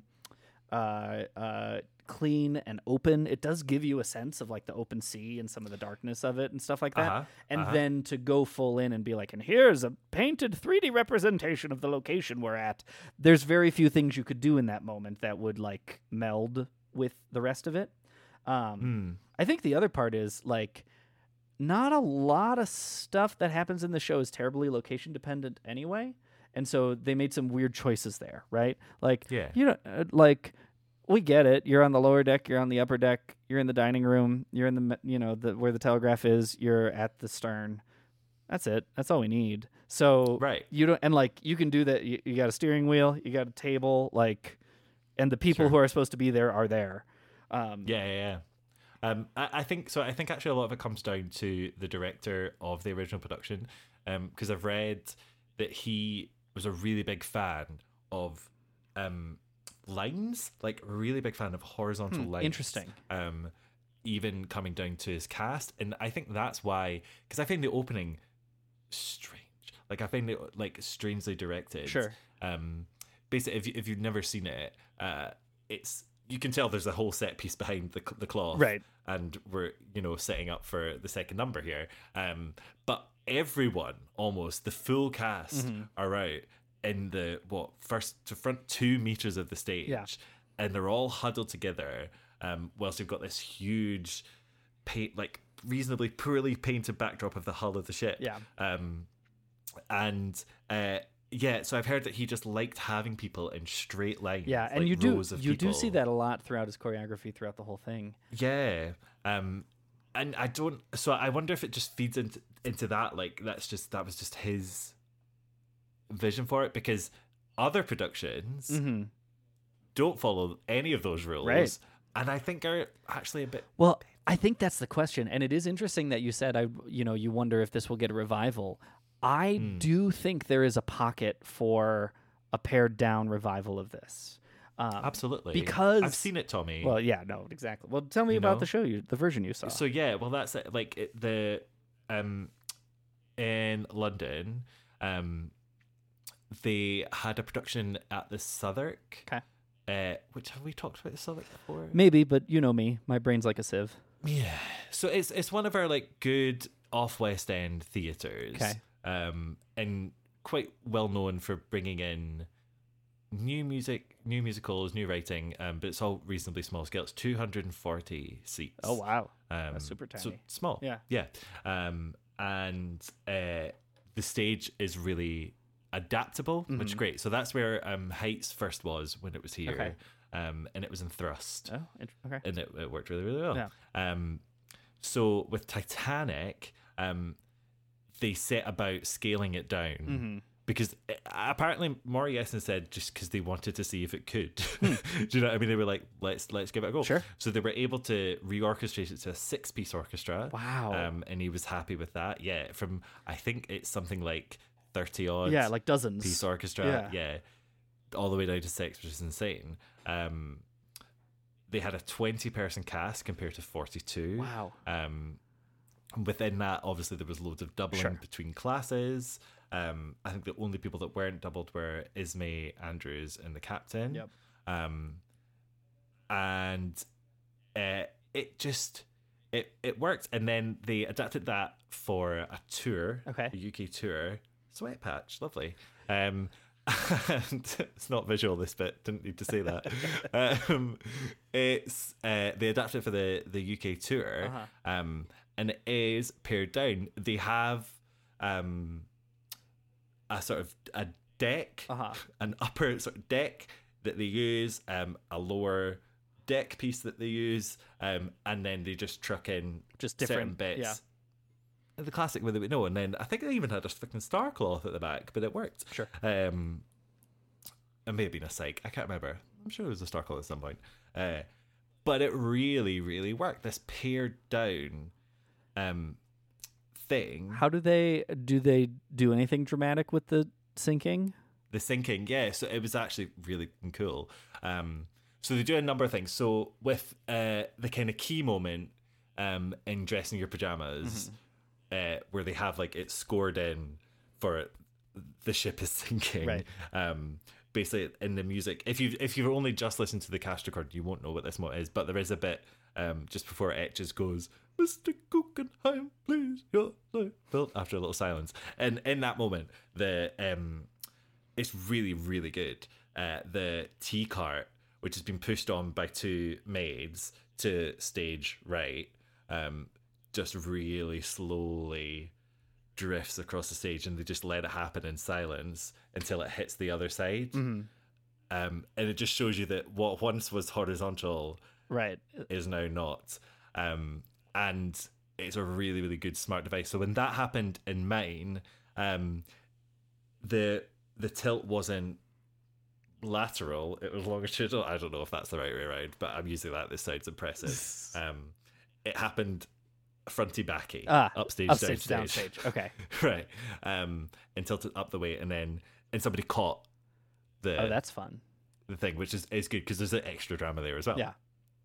clean and open. It does give you a sense of, like, the open sea and some of the darkness of it and stuff like that. Then to go full in and be like, and here's a painted 3D representation of the location we're at. There's very few things you could do in that moment that would, like, meld with the rest of it. I think the other part is, like, not a lot of stuff that happens in the show is terribly location dependent anyway. And so they made some weird choices there, right? Like, we get it. You're on the lower deck. You're on the upper deck. You're in the dining room. You're in the where the telegraph is. You're at the stern. That's it. That's all we need. So Right. you don't, and like you can do that. You got a steering wheel. You got a table. Like, and the people who are supposed to be there are there. Yeah. I think so. I think actually a lot of it comes down to the director of the original production, because I've read that he was a really big fan of lines, like a really big fan of horizontal lines. Interesting. Even coming down to his cast, and I think that's why, because I find the opening strange. Like I find it like strangely directed. Sure. Basically, if you've never seen it, it's, you can tell there's a whole set piece behind the cloth, Right? And we're setting up for the second number here. But everyone, almost the full cast, are out in the first to front 2 meters of the stage, and they're all huddled together. Whilst you've got this huge, reasonably poorly painted backdrop of the hull of the ship. Yeah. So I've heard that he just liked having people in straight lines. Yeah, and like you do rows of do people. see that a lot throughout his choreography throughout the whole thing. Yeah. And I don't. So I wonder if it just feeds into that. Like that was just his vision for it, because other productions don't follow any of those rules. Right. And I think are actually a bit. Well, I think that's the question, and it is interesting that you said you wonder if this will get a revival. I do think there is a pocket for a pared down revival of this. Absolutely, because I've seen it, Tommy. Well, yeah, no, exactly. Well, tell me about the show, the version you saw. So yeah, well that's it. Like in London, they had a production at the Southwark. Okay. Which, have we talked about the Southwark before? Maybe, but you know me, my brain's like a sieve. Yeah. So it's one of our like good off West End theatres. Okay. And quite well known for bringing in new music, new musicals, new writing. But it's all reasonably small scale. It's 240 seats. Oh wow, that's super tiny. So small. Yeah. And the stage is really adaptable, which is great. So that's where Heights first was when it was here. Okay. And it was in Thrust. Oh, okay. And it worked really, really well. Yeah. So with Titanic, they set about scaling it down because apparently Maury Essen said just because they wanted to see if it could. Do you know what I mean? They were like, let's give it a go. Sure. So they were able to reorchestrate it to a 6-piece orchestra. Wow. And he was happy with that. Yeah. From, I think it's something like 30 odd. Yeah, like dozens. Piece orchestra. Yeah. All the way down to 6, which is insane. They had a 20-person cast compared to 42. Wow. Within that, obviously, there was loads of doubling between classes. I think the only people that weren't doubled were Ismay Andrews and the captain. Yep. And it just it worked. And then they adapted that for a tour, a UK tour. Sweat patch, lovely. And it's not visual, this bit, didn't need to say that. It's they adapted it for the UK tour, and it is pared down. They have a sort of a deck, an upper sort of deck that they use, a lower deck piece that they use, and then they just truck in just certain different bits. Yeah. The classic way that we know, and then I think they even had a fucking star cloth at the back, but it worked. Sure. It may have been a psych. I can't remember. I'm sure it was a star cloth at some point. But it really, really worked. This pared down thing. How do they do anything dramatic with the sinking? The sinking, yeah. So it was actually really cool. So they do a number of things. So with the kind of key moment in Dressing Your Pajamas, where they have like it scored in for the ship is sinking. Right. Basically in the music, if you've only just listened to the cast record, you won't know what this moment is. But there is a bit just before it etches goes, "Mr. Guggenheim, please your life built," after a little silence, and in that moment, it's really, really good. The tea cart, which has been pushed on by 2 maids to stage right, just really slowly drifts across the stage, and they just let it happen in silence until it hits the other side. And it just shows you that what once was horizontal Right. is now not. And it's a really, really good smart device. So when that happened in mine, the tilt wasn't lateral, it was longitudinal. I don't know if that's the right way around, but I'm using that. This sounds impressive. It happened fronty backy, upstage, downstage. Okay. Right. And tilted up the way, and somebody caught the that's fun. the thing, which is good because there's an extra drama there as well. Yeah.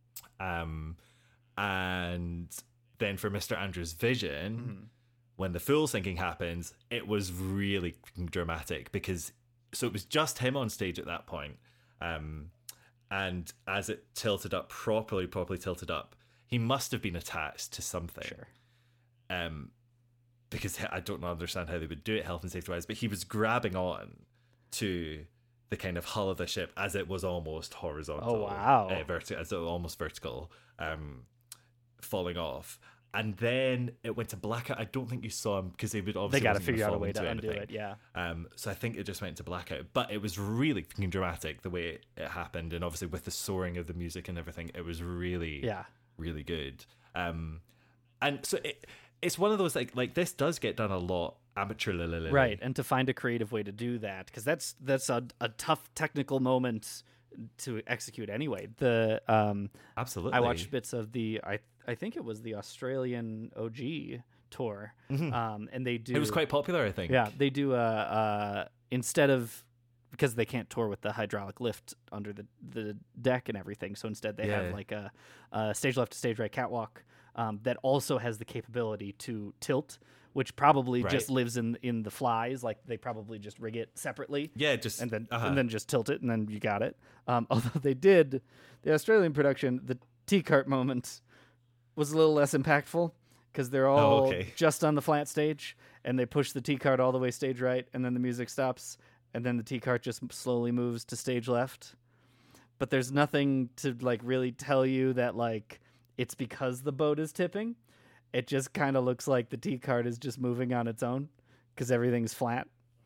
And then for Mr. Andrews' vision, when the full syncing happens, it was really dramatic because it was just him on stage at that point. And as it tilted up properly tilted up, he must have been attached to something. Sure. Because I don't understand how they would do it health and safety wise, but he was grabbing on to the kind of hull of the ship as it was almost horizontal. Oh, wow. As it was almost vertical, falling off. And then it went to blackout. I don't think you saw him because they would obviously They got to wasn't gonna figure out a fall way into to undo anything. it. Yeah. So I think it just went to blackout, but it was really fucking dramatic the way it happened, and obviously with the soaring of the music and everything, it was really, really good. And so it's one of those like this does get done a lot amateurly, Right, and to find a creative way to do that, because that's a tough technical moment to execute anyway. The Absolutely. I watched bits of the I think it was the Australian OG tour, and they do. It was quite popular, I think. Yeah, they do instead of, because they can't tour with the hydraulic lift under the deck and everything, so instead they have like a stage left to stage right catwalk that also has the capability to tilt, which probably just lives in the flies. Like they probably just rig it separately. Yeah, just and then just tilt it, and then you got it. Although they did the Australian production, the T-cart moment was a little less impactful because they're all just on the flat stage, and they push the T-cart all the way stage right, and then the music stops, and then the T-cart just slowly moves to stage left. But there's nothing to like really tell you that like it's because the boat is tipping. It just kind of looks like the T-cart is just moving on its own because everything's flat.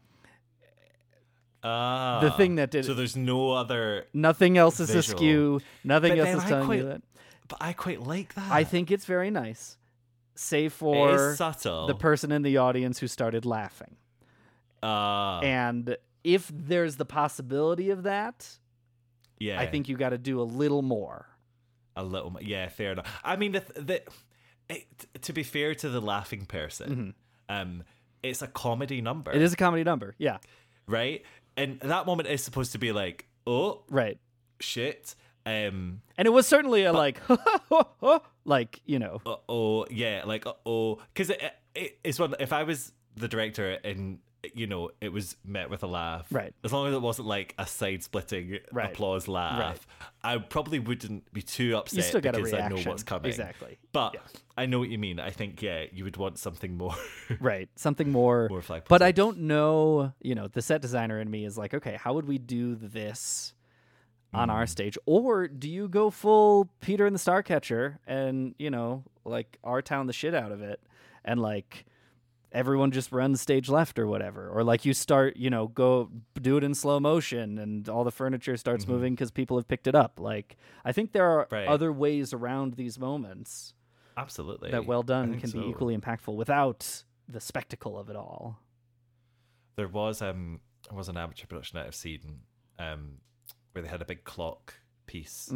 The thing that did so there's no other nothing else is visual. askew. Nothing But else then is telling you that. But I quite like that. I think it's very nice, save it for is subtle. the person in the audience who started laughing. And if there's the possibility of that, I think you got to do a little more. A little, yeah, fair enough. I mean, to be fair to the laughing person, it's a comedy number. It is a comedy number, yeah. Right? And that moment is supposed to be like, oh, right, shit. And it was certainly a like, like, you know. Because it's one, if I was the director and, you know, it was met with a laugh. Right. As long as it wasn't like a side-splitting applause laugh, I probably wouldn't be too upset. You still get because a reaction. I know what's coming. Exactly. But I know what you mean. I think, you would want something more. Right. Something more. More flag but I don't know, you know, the set designer in me is like, okay, how would we do this on our stage? Or do you go full Peter and the Starcatcher and, you know, like R-Town the shit out of it and like everyone just runs stage left or whatever, or like you start, you know, go do it in slow motion and all the furniture starts moving because people have picked it up. Like, I think there are other ways around these moments. Absolutely. That well done can be equally impactful without the spectacle of it all. There was an amateur production that I've seen where they had a big clock piece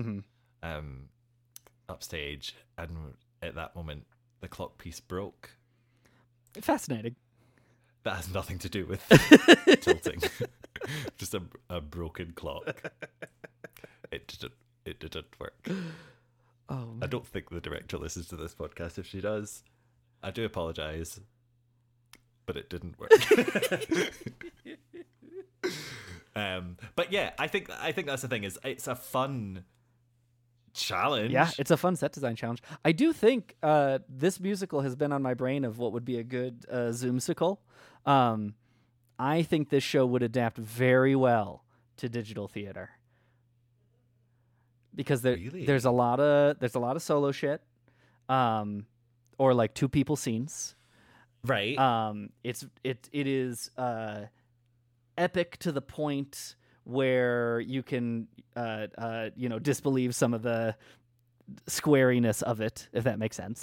upstage, and at that moment the clock piece broke. Fascinating. That has nothing to do with tilting. Just a broken clock. It didn't work. Oh, I don't think the director listens to this podcast. If she does, I do apologize, but it didn't work. But yeah, I think that's the thing, is it's a fun challenge. Yeah, it's a fun set design challenge. I do think this musical has been on my brain of what would be a good Zoomsicle. I think this show would adapt very well to digital theater because there's a lot of solo shit, or like two people scenes. Right. It is epic to the point where you can, disbelieve some of the squariness of it, if that makes sense.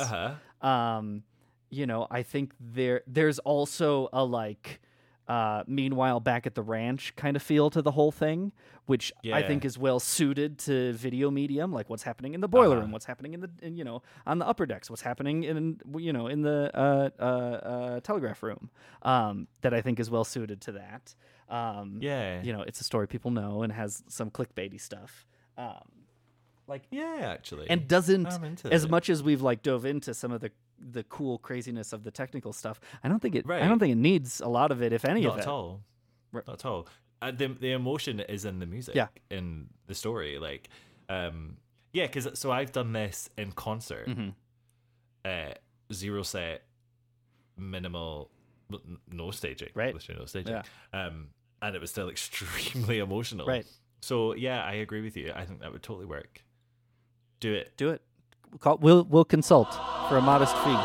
I think there's also a meanwhile back at the ranch kind of feel to the whole thing, which I think is well suited to video medium, like what's happening in the boiler room, what's happening on the upper decks, what's happening in the telegraph room, that I think is well suited to that. It's a story people know and has some clickbaity stuff. Actually, and doesn't, as much as we've dove into some of the cool craziness of the technical stuff, I don't think it needs a lot of it, if any of it. Not at all. Not at all. The emotion is in the music, in the story. Because I've done this in concert, zero set, minimal, no staging, right? Literally no staging, and it was still extremely emotional, right? So I agree with you. I think that would totally work. Do it. We'll consult for a modest fee.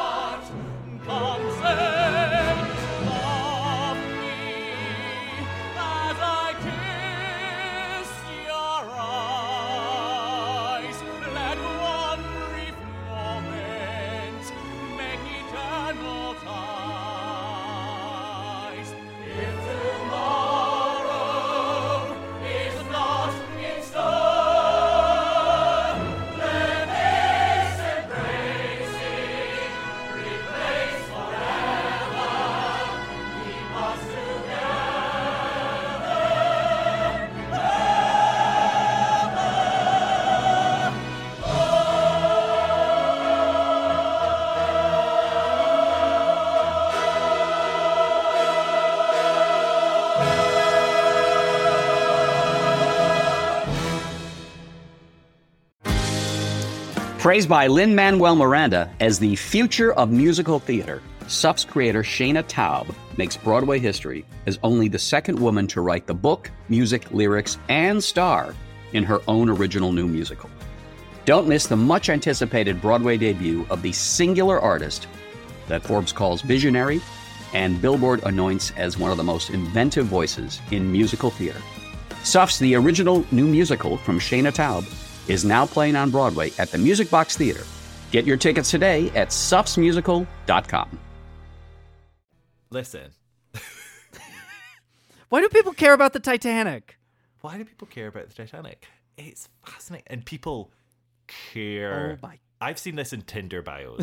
Praised by Lin-Manuel Miranda as the future of musical theater, SUF's creator Shayna Taub makes Broadway history as only the second woman to write the book, music, lyrics, and star in her own original new musical. Don't miss the much-anticipated Broadway debut of the singular artist that Forbes calls visionary and Billboard anoints as one of the most inventive voices in musical theater. SUF's The Original New Musical from Shayna Taub is now playing on Broadway at the Music Box Theater. Get your tickets today at sufsmusical.com. Listen. Why do people care about the Titanic? Why do people care about the Titanic? It's fascinating. And people care. Oh my. I've seen this in Tinder bios.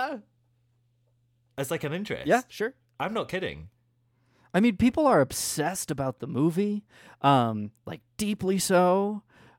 As an interest. Yeah, sure. I'm not kidding. I mean, people are obsessed about the movie, deeply so.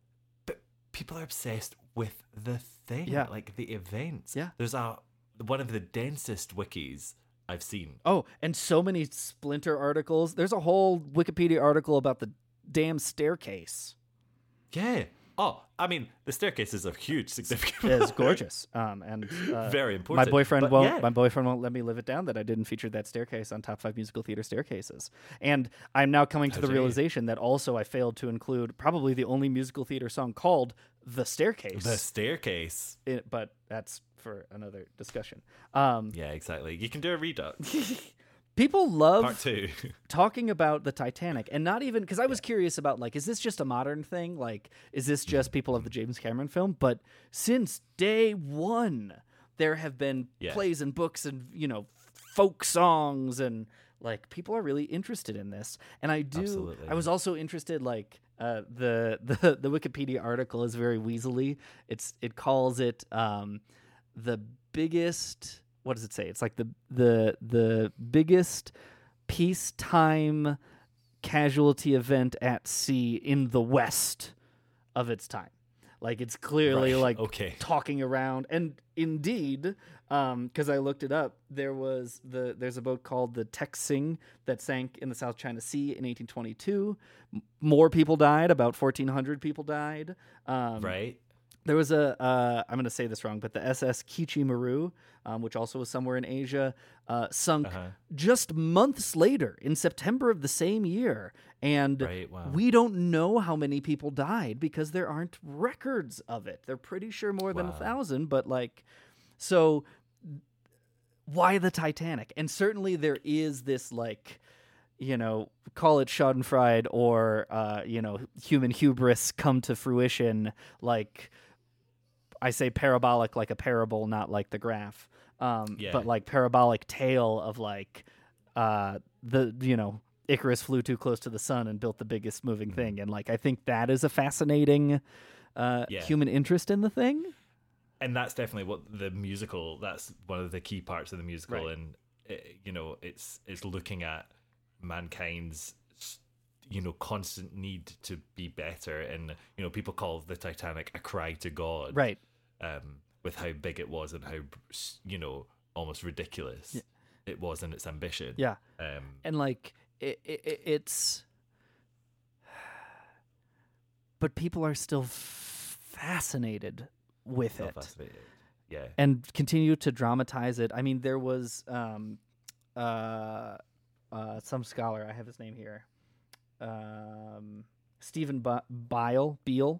People are obsessed with the thing, the events. Yeah. There's one of the densest wikis I've seen. Oh, and so many splinter articles. There's a whole Wikipedia article about the damn staircase. Yeah. Oh, I mean, the staircase is a huge significance. It's gorgeous, and very important. My boyfriend won't let me live it down that I didn't feature that staircase on top 5 musical theater staircases. And I'm now coming to the realization that also I failed to include probably the only musical theater song called "The Staircase." The Staircase. But that's for another discussion. Yeah, exactly. You can do a redux. People love Part 2. talking about the Titanic, and not even because I was curious about is this just a modern thing? Is this just people of the James Cameron film? But since day one, there have been plays and books and folk songs, and people are really interested in this. And I was also interested. The Wikipedia article is very weaselly. It calls it the biggest. What does it say? It's the biggest peacetime casualty event at sea in the West of its time. It's clearly talking around, and indeed, because I looked it up, there's a boat called the Texing that sank in the South China Sea in 1822. More people died. About 1,400 people died. Right. There was I'm going to say this wrong, but the SS Kichi Maru, which also was somewhere in Asia, sunk just months later in September of the same year. And we don't know how many people died because there aren't records of it. They're pretty sure more than 1,000, but so why the Titanic? And certainly there is this call it Schadenfreude or, human hubris come to fruition, like I say parabolic like a parable, not like the graph, but like parabolic tale of like Icarus flew too close to the sun and built the biggest moving thing. And like I think that is a fascinating human interest in the thing. And that's definitely what the musical, that's one of the key parts of the musical. Right. And, it's looking at mankind's, constant need to be better. And, people call the Titanic a cry to God. Right. With how big it was and how, almost ridiculous it was in its ambition. Yeah. And like, it's... But people are still fascinated with it. Fascinated. Yeah. And continue to dramatize it. I mean, there was some scholar, I have his name here, Stephen Beale.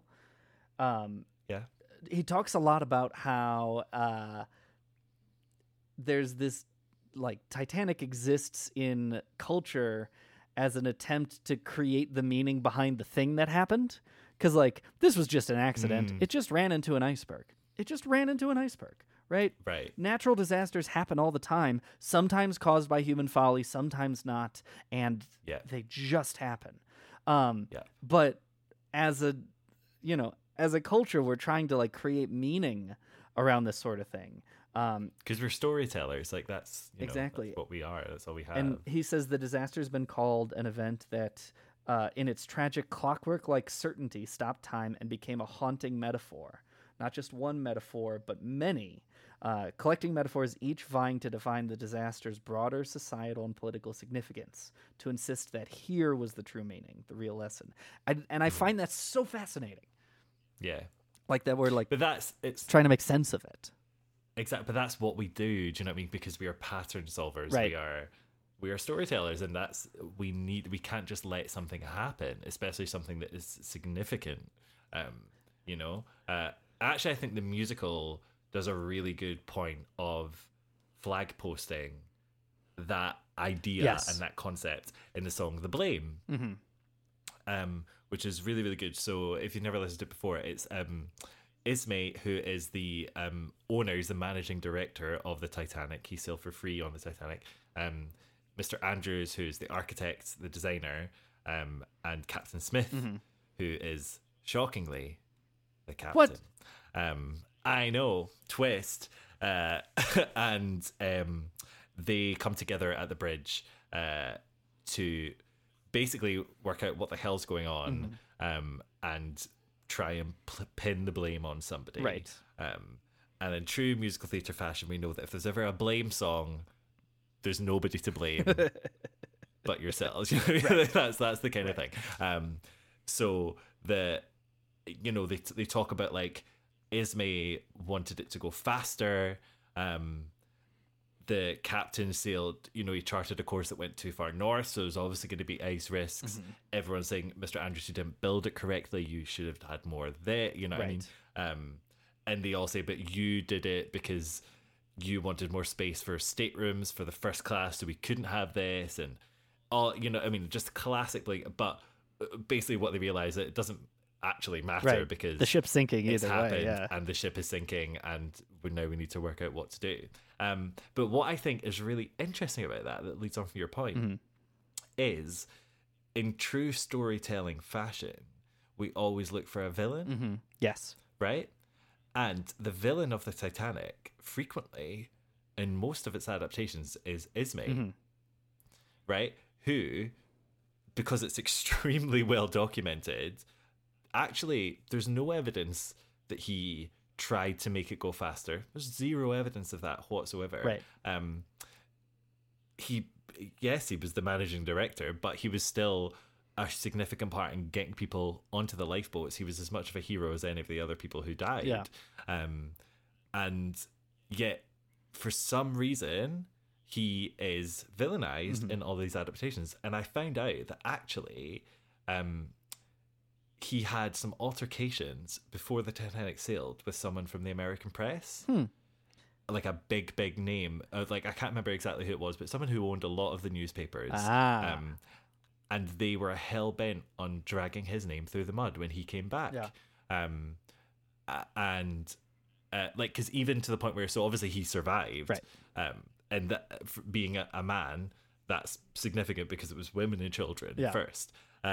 He talks a lot about how there's this, like, Titanic exists in culture as an attempt to create the meaning behind the thing that happened. Because, like, this was just an accident. It just ran into an iceberg. Right? Right. Natural disasters happen all the time, sometimes caused by human folly, sometimes not, and they just happen. But as a culture, we're trying to like create meaning around this sort of thing. Because we're storytellers, like that's exactly that's what we are. That's all we have. And he says the disaster has been called an event that, in its tragic clockwork-like certainty, stopped time and became a haunting metaphor. Not just one metaphor, but many. Collecting metaphors, each vying to define the disaster's broader societal and political significance, to insist that here was the true meaning, the real lesson. I find that so fascinating. Yeah. Like that we're like, but it's trying to make sense of it. Exactly, but that's what we do. Do you know what I mean? Because we are pattern solvers. Right. We are storytellers, and we can't just let something happen, especially something that is significant. Actually, I think the musical does a really good point of flag posting that idea and that concept in the song "The Blame," which is really, really good. So if you've never listened to it before, it's Ismay, who is the owner, he's the managing director of the Titanic. He sailed for free on the Titanic. Mr. Andrews, who's the architect, the designer, and Captain Smith, who is shockingly the captain. What? I know, twist. And they come together at the bridge to basically work out what the hell's going on, and try and pin the blame on somebody. Right. And in true musical theatre fashion, we know that if there's ever a blame song, there's nobody to blame but yourselves. Right. That's the kind of thing. So they talk about like Ismay wanted it to go faster. The captain sailed, he charted a course that went too far north, so there's obviously going to be ice risks. Everyone's saying, Mr. Andrews, you didn't build it correctly, you should have had more there, what I mean? And they all say, but you did it because you wanted more space for staterooms for the first class, so we couldn't have this, and all, just classically, but basically what they realize, it doesn't actually matter because the ship's sinking it's either happened, way, and the ship is sinking, and we need to work out what to do. But what I think is really interesting about that leads on from your point, is in true storytelling fashion, we always look for a villain. Yes. Right? And the villain of the Titanic frequently, in most of its adaptations, is Ismay. Right? Who, because it's extremely well documented, actually, there's no evidence that he tried to make it go faster. There's zero evidence of that whatsoever. Right. He was the managing director, but he was still a significant part in getting people onto the lifeboats. He was as much of a hero as any of the other people who died. Yeah. And yet, for some reason, he is villainized in all these adaptations. And I found out that actually he had some altercations before the Titanic sailed with someone from the American press. like a big name. Like I can't remember exactly who it was, but someone who owned a lot of the newspapers. And they were hell bent on dragging his name through the mud when he came back. Yeah. Like, because even to the point where, so obviously he survived, right? And that, being a man, that's significant because it was women and children first.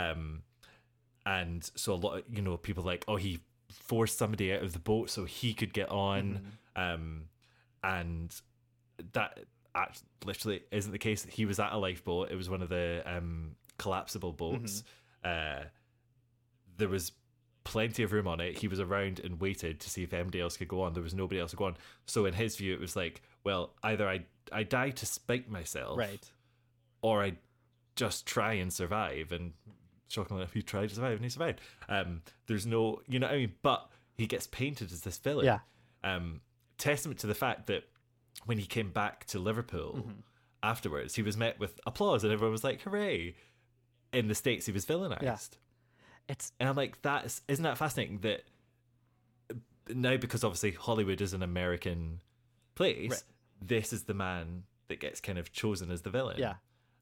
And so a lot of, you know, people like, oh, he forced somebody out of the boat so he could get on. And that literally isn't the case. He was at a lifeboat. It was one of the collapsible boats. There was plenty of room on it. He was around and waited to see if anybody else could go on. There was nobody else to go on. So in his view, it was like, well, either I die to spite myself, right, or I just try and survive. And shockingly enough, he tried to survive and he survived. There's no, you know what I mean? But he gets painted as this villain. Yeah. Testament to the fact that when he came back to Liverpool afterwards, he was met with applause and everyone was like, hooray. In the States, he was villainized. Yeah. And I'm like, isn't that fascinating that now, because obviously Hollywood is an American place, right, this is the man that gets kind of chosen as the villain. Yeah.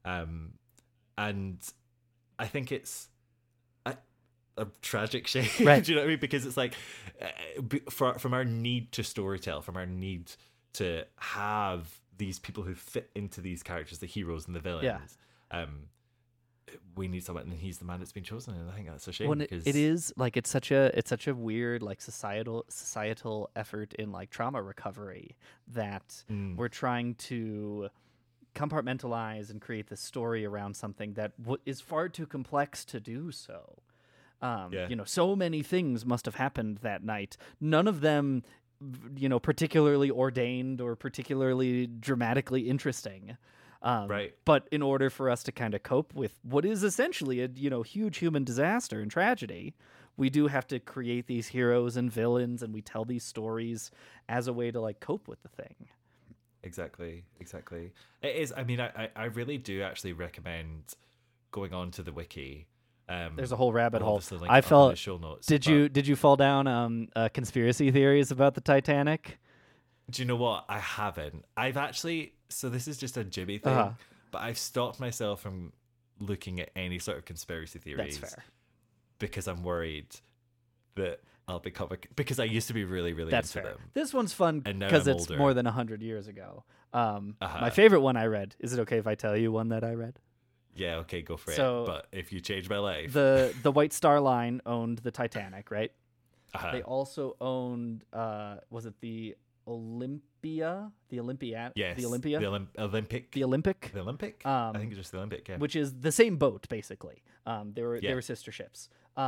And I think it's a tragic shame. Right. Do you know what I mean? Because it's like, from our need to storytell, from our need to have these people who fit into these characters, the heroes and the villains, we need someone, and he's the man that's been chosen, and I think that's a shame. Well, it is like it's such a weird like societal effort in like trauma recovery that we're trying to compartmentalize and create this story around something that is far too complex to do so. You know, so many things must have happened that night. None of them, you know, particularly ordained or particularly dramatically interesting. Right. But in order for us to kind of cope with what is essentially a, you know, huge human disaster and tragedy, we do have to create these heroes and villains, and we tell these stories as a way to like cope with the thing. Exactly. It is. I mean, I really do actually recommend going on to the wiki. There's a whole rabbit hole. I felt. Show notes, did you fall down conspiracy theories about the Titanic? Do you know what? I haven't. I've actually. So this is just a Jimmy thing, but I've stopped myself from looking at any sort of conspiracy theories. That's fair. Because I'm worried that I'll become because I used to be really into them. This one's fun because it's older. More than 100 years ago. My favorite one I read. Is it okay if I tell you one that I read? Yeah, okay, go for it. But if you change my life, the White Star Line owned the Titanic, right? They also owned. Was it the Olympia? The Olympiad? Yes. The Olympia? Olympic. The Olympic? The Olympic? I think it's just the Olympic, yeah. Which is the same boat, basically. They were sister ships.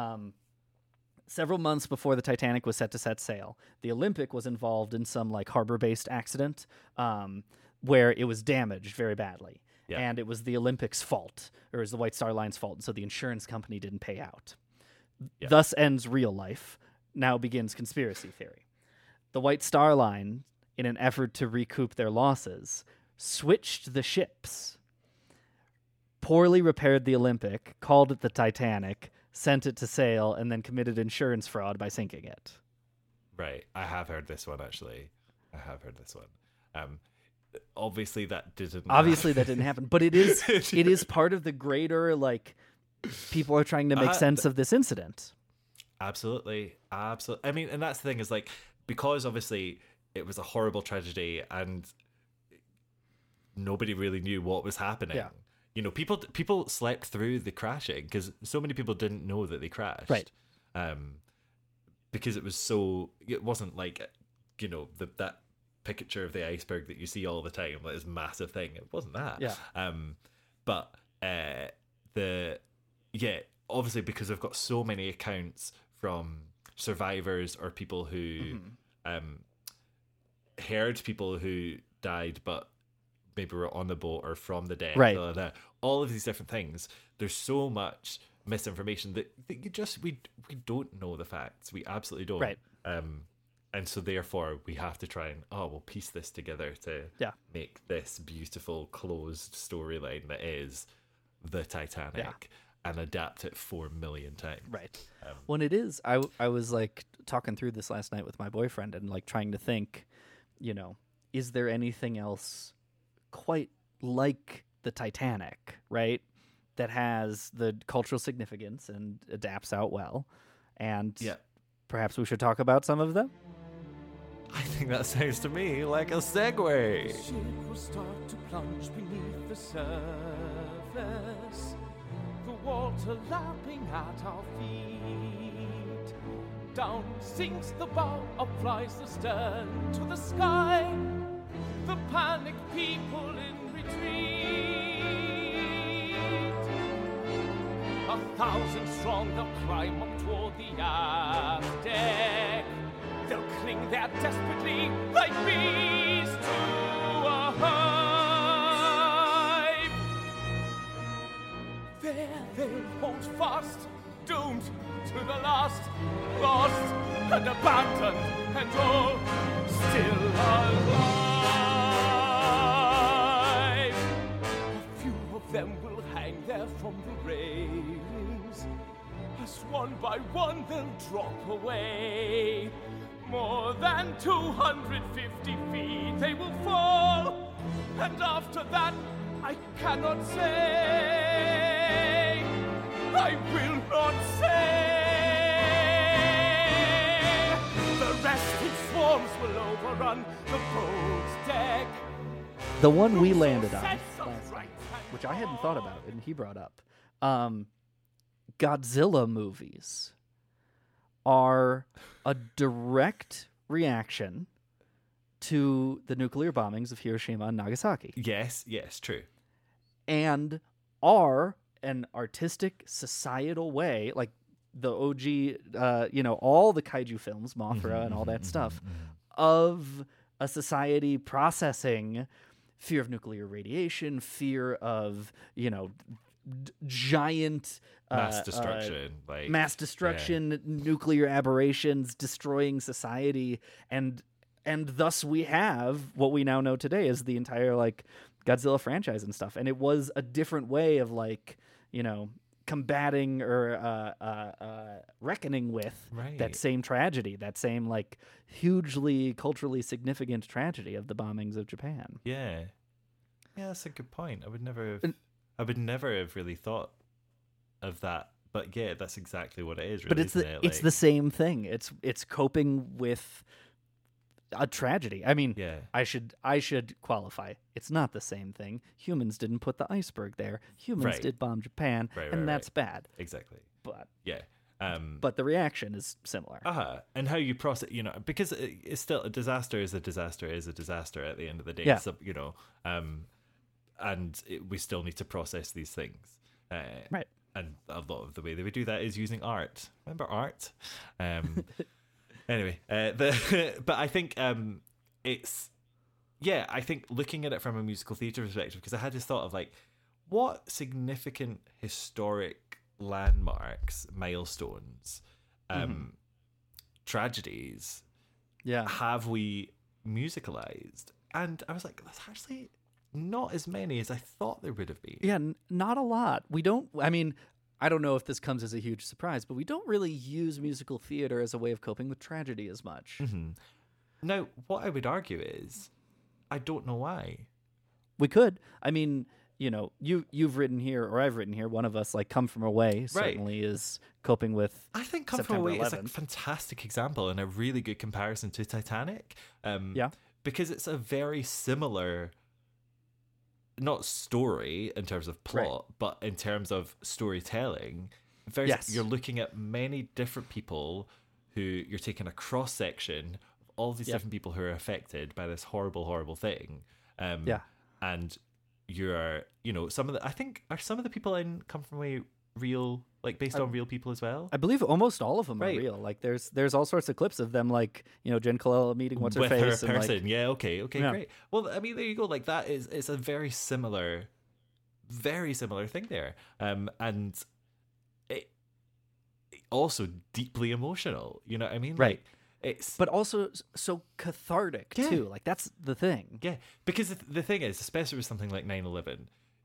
Several months before the Titanic was set to set sail, the Olympic was involved in some like harbor-based accident where it was damaged very badly. Yeah. And it was the Olympic's fault, or it was the White Star Line's fault, and so the insurance company didn't pay out. Yeah. Thus ends real life. Now begins conspiracy theory. The White Star Line, in an effort to recoup their losses, switched the ships, poorly repaired the Olympic, called it the Titanic, sent it to sail, and then committed insurance fraud by sinking it. Right. I have heard this one, actually. Obviously that didn't happen, but it is part of the greater, like, people are trying to make sense of this incident. Absolutely. I mean, and that's the thing is, like, because obviously it was a horrible tragedy and nobody really knew what was happening. Yeah. You know, people slept through the crashing because so many people didn't know that they crashed. Right. Because it wasn't like, you know, that picture of the iceberg that you see all the time, like this massive thing. It wasn't that. Yeah. But obviously because I've got so many accounts from survivors or people who heard people who died but maybe were on the boat or from the deck, right? All of these different things. There's so much misinformation that you just we don't know the facts. We absolutely don't. Right. And so therefore we have to try and we'll piece this together to make this beautiful closed storyline that is the Titanic and adapt it 4 million times. Right. When it is, I was like talking through this last night with my boyfriend and like trying to think, you know, is there anything else quite like the Titanic, right? That has the cultural significance and adapts out well. And perhaps we should talk about some of them? I think that sounds to me like a segue. The ship will start to plunge beneath the surface, the water lapping at our feet. Down sinks the bow, up flies the stern to the sky. The panicked people in retreat. 1,000 strong, they'll climb up toward the aft deck. They'll cling there desperately like bees to a hive. There they'll hold fast, doomed to the last, lost and abandoned and all still alive. A few of them will hang there from the railings, as one by one they'll drop away. More than 250 feet they will fall, and after that I cannot say. I will not say. The rest in swarms will overrun the boat's deck. The one we landed on last night, which I hadn't thought about and he brought up, Godzilla movies are a direct reaction to the nuclear bombings of Hiroshima and Nagasaki. Yes, true. And are an artistic, societal way, like the OG, all the kaiju films, Mothra and all that stuff, of a society processing fear of nuclear radiation, fear of, giant mass destruction, nuclear aberrations destroying society, and thus we have what we now know today as the entire Godzilla franchise and stuff. And it was a different way of combating or reckoning with that same tragedy, that same hugely culturally significant tragedy of the bombings of Japan. Yeah, that's a good point. I would never have really thought of that, but yeah, that's exactly what it is. Really, but it's the same thing. It's coping with a tragedy. I mean, I should qualify. It's not the same thing. Humans didn't put the iceberg there. Humans did bomb Japan, and that's bad. Exactly. But but the reaction is similar. And how you process, because it's still a disaster is a disaster is a disaster at the end of the day. Yeah. So, we still need to process these things. Right. And a lot of the way that we do that is using art. Remember art? Anyway, but I think it's, I think looking at it from a musical theatre perspective, because I had this thought of what significant historic landmarks, milestones, tragedies have we musicalized? And I was like, that's actually not as many as I thought there would have been. Yeah, not a lot. We don't, I mean, I don't know if this comes as a huge surprise, but we don't really use musical theater as a way of coping with tragedy as much. Now, what I would argue is, I don't know why. We could. I mean, you've written here, or I've written here, one of us, Come From Away certainly is coping with I think Come September From Away 11th. is a fantastic example and a really good comparison to Titanic. Because it's a very similar, not story in terms of plot, but in terms of storytelling. You're looking at many different people who you're taking a cross section of all these different people who are affected by this horrible, horrible thing. And you're, some of the people in Come From Away real, based on real people as well? I believe almost all of them are real. There's all sorts of clips of them, Jen Colella meeting what's her face with her person. and Great. Well, I mean, there you go. That it's a very similar thing there. And it also deeply emotional. You know what I mean? Right. But also so cathartic too. That's the thing. Yeah, because the thing is, especially with something like 9/11,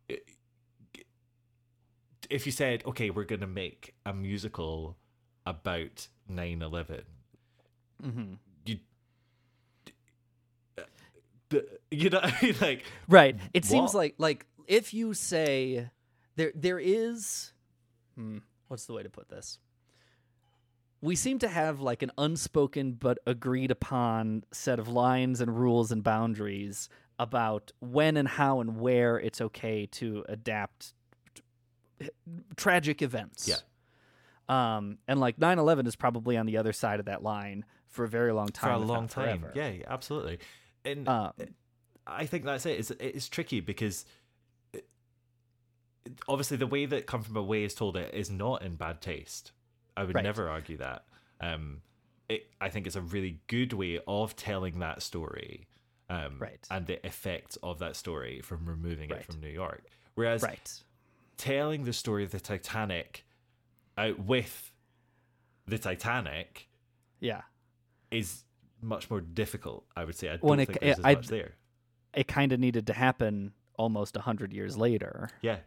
if you said, okay, we're going to make a musical about 9/11, you know, like Right. It seems what? like if you say there is what's the way to put this? We seem to have like an unspoken but agreed upon set of lines and rules and boundaries about when and how and where it's okay to adapt tragic events. Yeah. And like 9/11 is probably on the other side of that line for a very long time. for a if long not time. forever. Yeah, absolutely. And I think that's it. It's tricky because obviously the way that Come From Away is told it is not in bad taste. I would Right. never argue that. I think it's a really good way of telling that story, Right. and the effects of that story from removing Right. it from New York. Whereas Right. telling the story of the Titanic out with the Titanic Yeah. is much more difficult, I would say. I don't Well, and think there's as much there. It kind of needed to happen almost 100 years later. Yeah.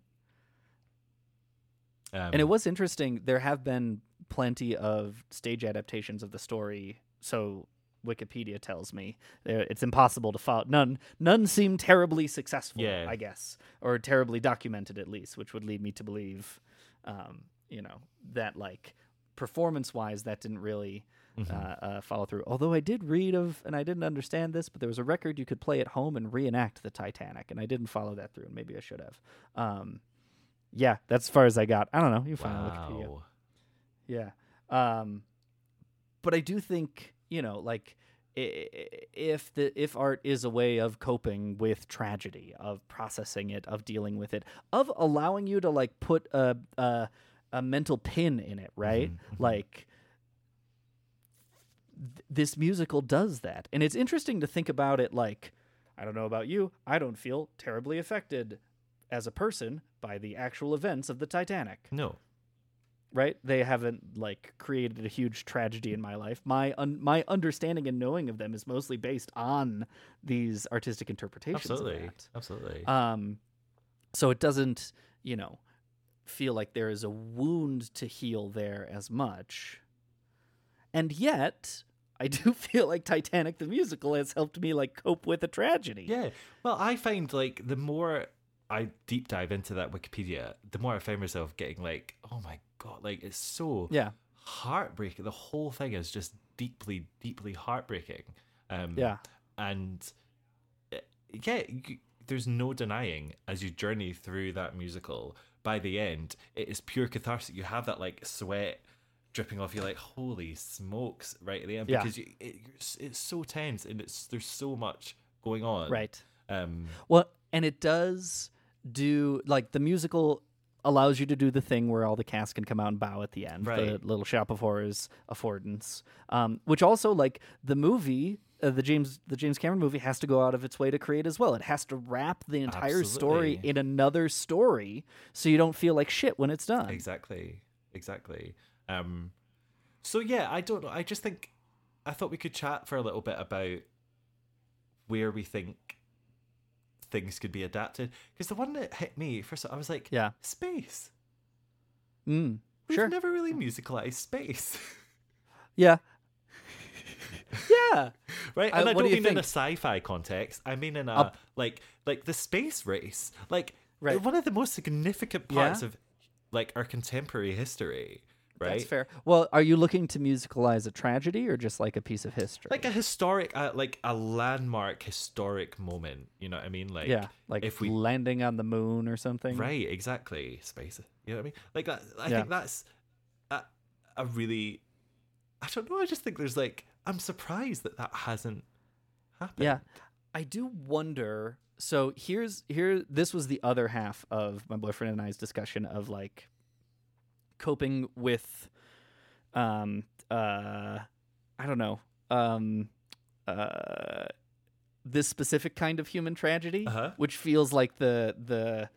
And it was interesting. There have been plenty of stage adaptations of the story. So Wikipedia tells me it's impossible to follow. None seem terribly successful, Yeah. I guess, or terribly documented at least, which would lead me to believe, that like performance-wise, that didn't really follow through. Although I did read of, and I didn't understand this, but there was a record you could play at home and reenact the Titanic, and I didn't follow that through, and maybe I should have. Yeah, that's as far as I got. I don't know. You find it on Wikipedia. Wow. Yeah. But I do think, like if art is a way of coping with tragedy, of processing it, of dealing with it, of allowing you to like put a mental pin in it, right? Like this musical does that. And it's interesting to think about it like, I don't know about you, I don't feel terribly affected as a person by the actual events of the Titanic. No. Right? They haven't like created a huge tragedy in my life. My understanding and knowing of them is mostly based on these artistic interpretations. Absolutely. Of that. Absolutely. So it doesn't, feel like there is a wound to heal there as much. And yet, I do feel like Titanic the musical has helped me like cope with a tragedy. Yeah. Well, I find like the more I deep dive into that Wikipedia, the more I find myself getting like, oh my God, like it's so heartbreaking. The whole thing is just deeply, deeply heartbreaking. And there's no denying as you journey through that musical, by the end, it is pure catharsis. You have that like sweat dripping off you, like holy smokes, right at the end, because it's so tense and there's so much going on. Right. Well, and it does do like the musical allows you to do the thing where all the cast can come out and bow at the end, right. The Little Shop of Horrors affordance, which also like the movie, the James Cameron movie has to go out of its way to create as well. It has to wrap the entire story in another story, so you don't feel like shit when it's done. Exactly. So yeah, I don't know. I just think I thought we could chat for a little bit about where we think things could be adapted, because the one that hit me first, I was like, space. We've never really musicalized space. Yeah. Yeah. Right. And I what don't do you mean think? in a sci-fi context. I mean in a like the space race. Like one of the most significant parts of like our contemporary history. Right. That's fair. Well, are you looking to musicalize a tragedy or just like a piece of history? Like a historic, like a landmark historic moment. You know what I mean? Like like if we landing on the moon or something. Right. Exactly. Space. You know what I mean? Like that. I think that's a really. I don't know. I just think there's like. I'm surprised that hasn't happened. Yeah, I do wonder. So this was the other half of my boyfriend and I's discussion of like coping with, I don't know, this specific kind of human tragedy, which feels like it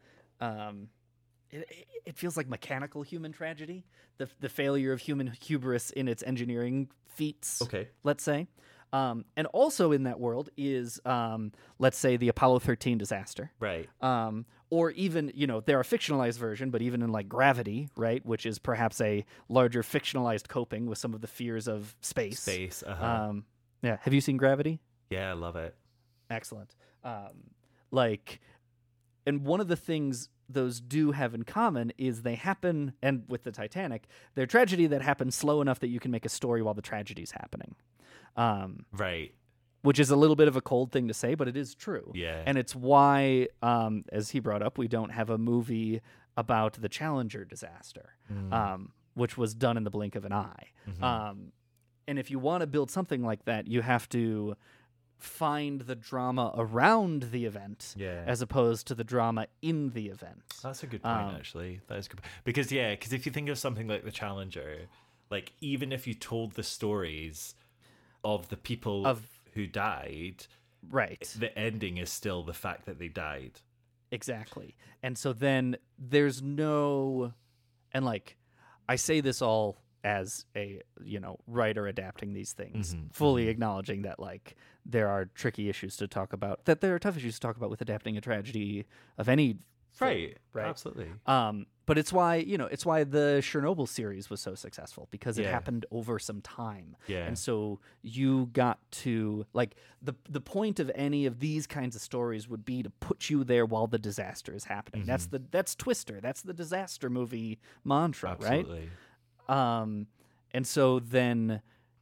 feels like mechanical human tragedy, the failure of human hubris in its engineering feats, let's say. And also in that world is, let's say, the Apollo 13 disaster. Right. Or even, they're a fictionalized version, but even in like Gravity, right, which is perhaps a larger fictionalized coping with some of the fears of space. Space. Yeah. Have you seen Gravity? Yeah, I love it. Excellent. Like, and one of the things those do have in common is they happen, and with the Titanic, they're tragedy that happens slow enough that you can make a story while the tragedy's happening. Right. Which is a little bit of a cold thing to say, but it is true. Yeah. And it's why, as he brought up, we don't have a movie about the Challenger disaster, which was done in the blink of an eye. And if you want to build something like that, you have to find the drama around the event as opposed to the drama in the event. That's a good point, actually. That is good. Because if you think of something like the Challenger, like even if you told the stories of the people who died, right, the ending is still the fact that they died. Exactly. And so then there's no, and like, I say this all as a, writer adapting these things, fully acknowledging that like there are tricky issues to talk about, that there are tough issues to talk about with adapting a tragedy of any Right. Right. Absolutely. But it's why, it's why the Chernobyl series was so successful, because it happened over some time. Yeah. And so you got to, like, the point of any of these kinds of stories would be to put you there while the disaster is happening. That's Twister. That's the disaster movie mantra, Absolutely. right? And so then,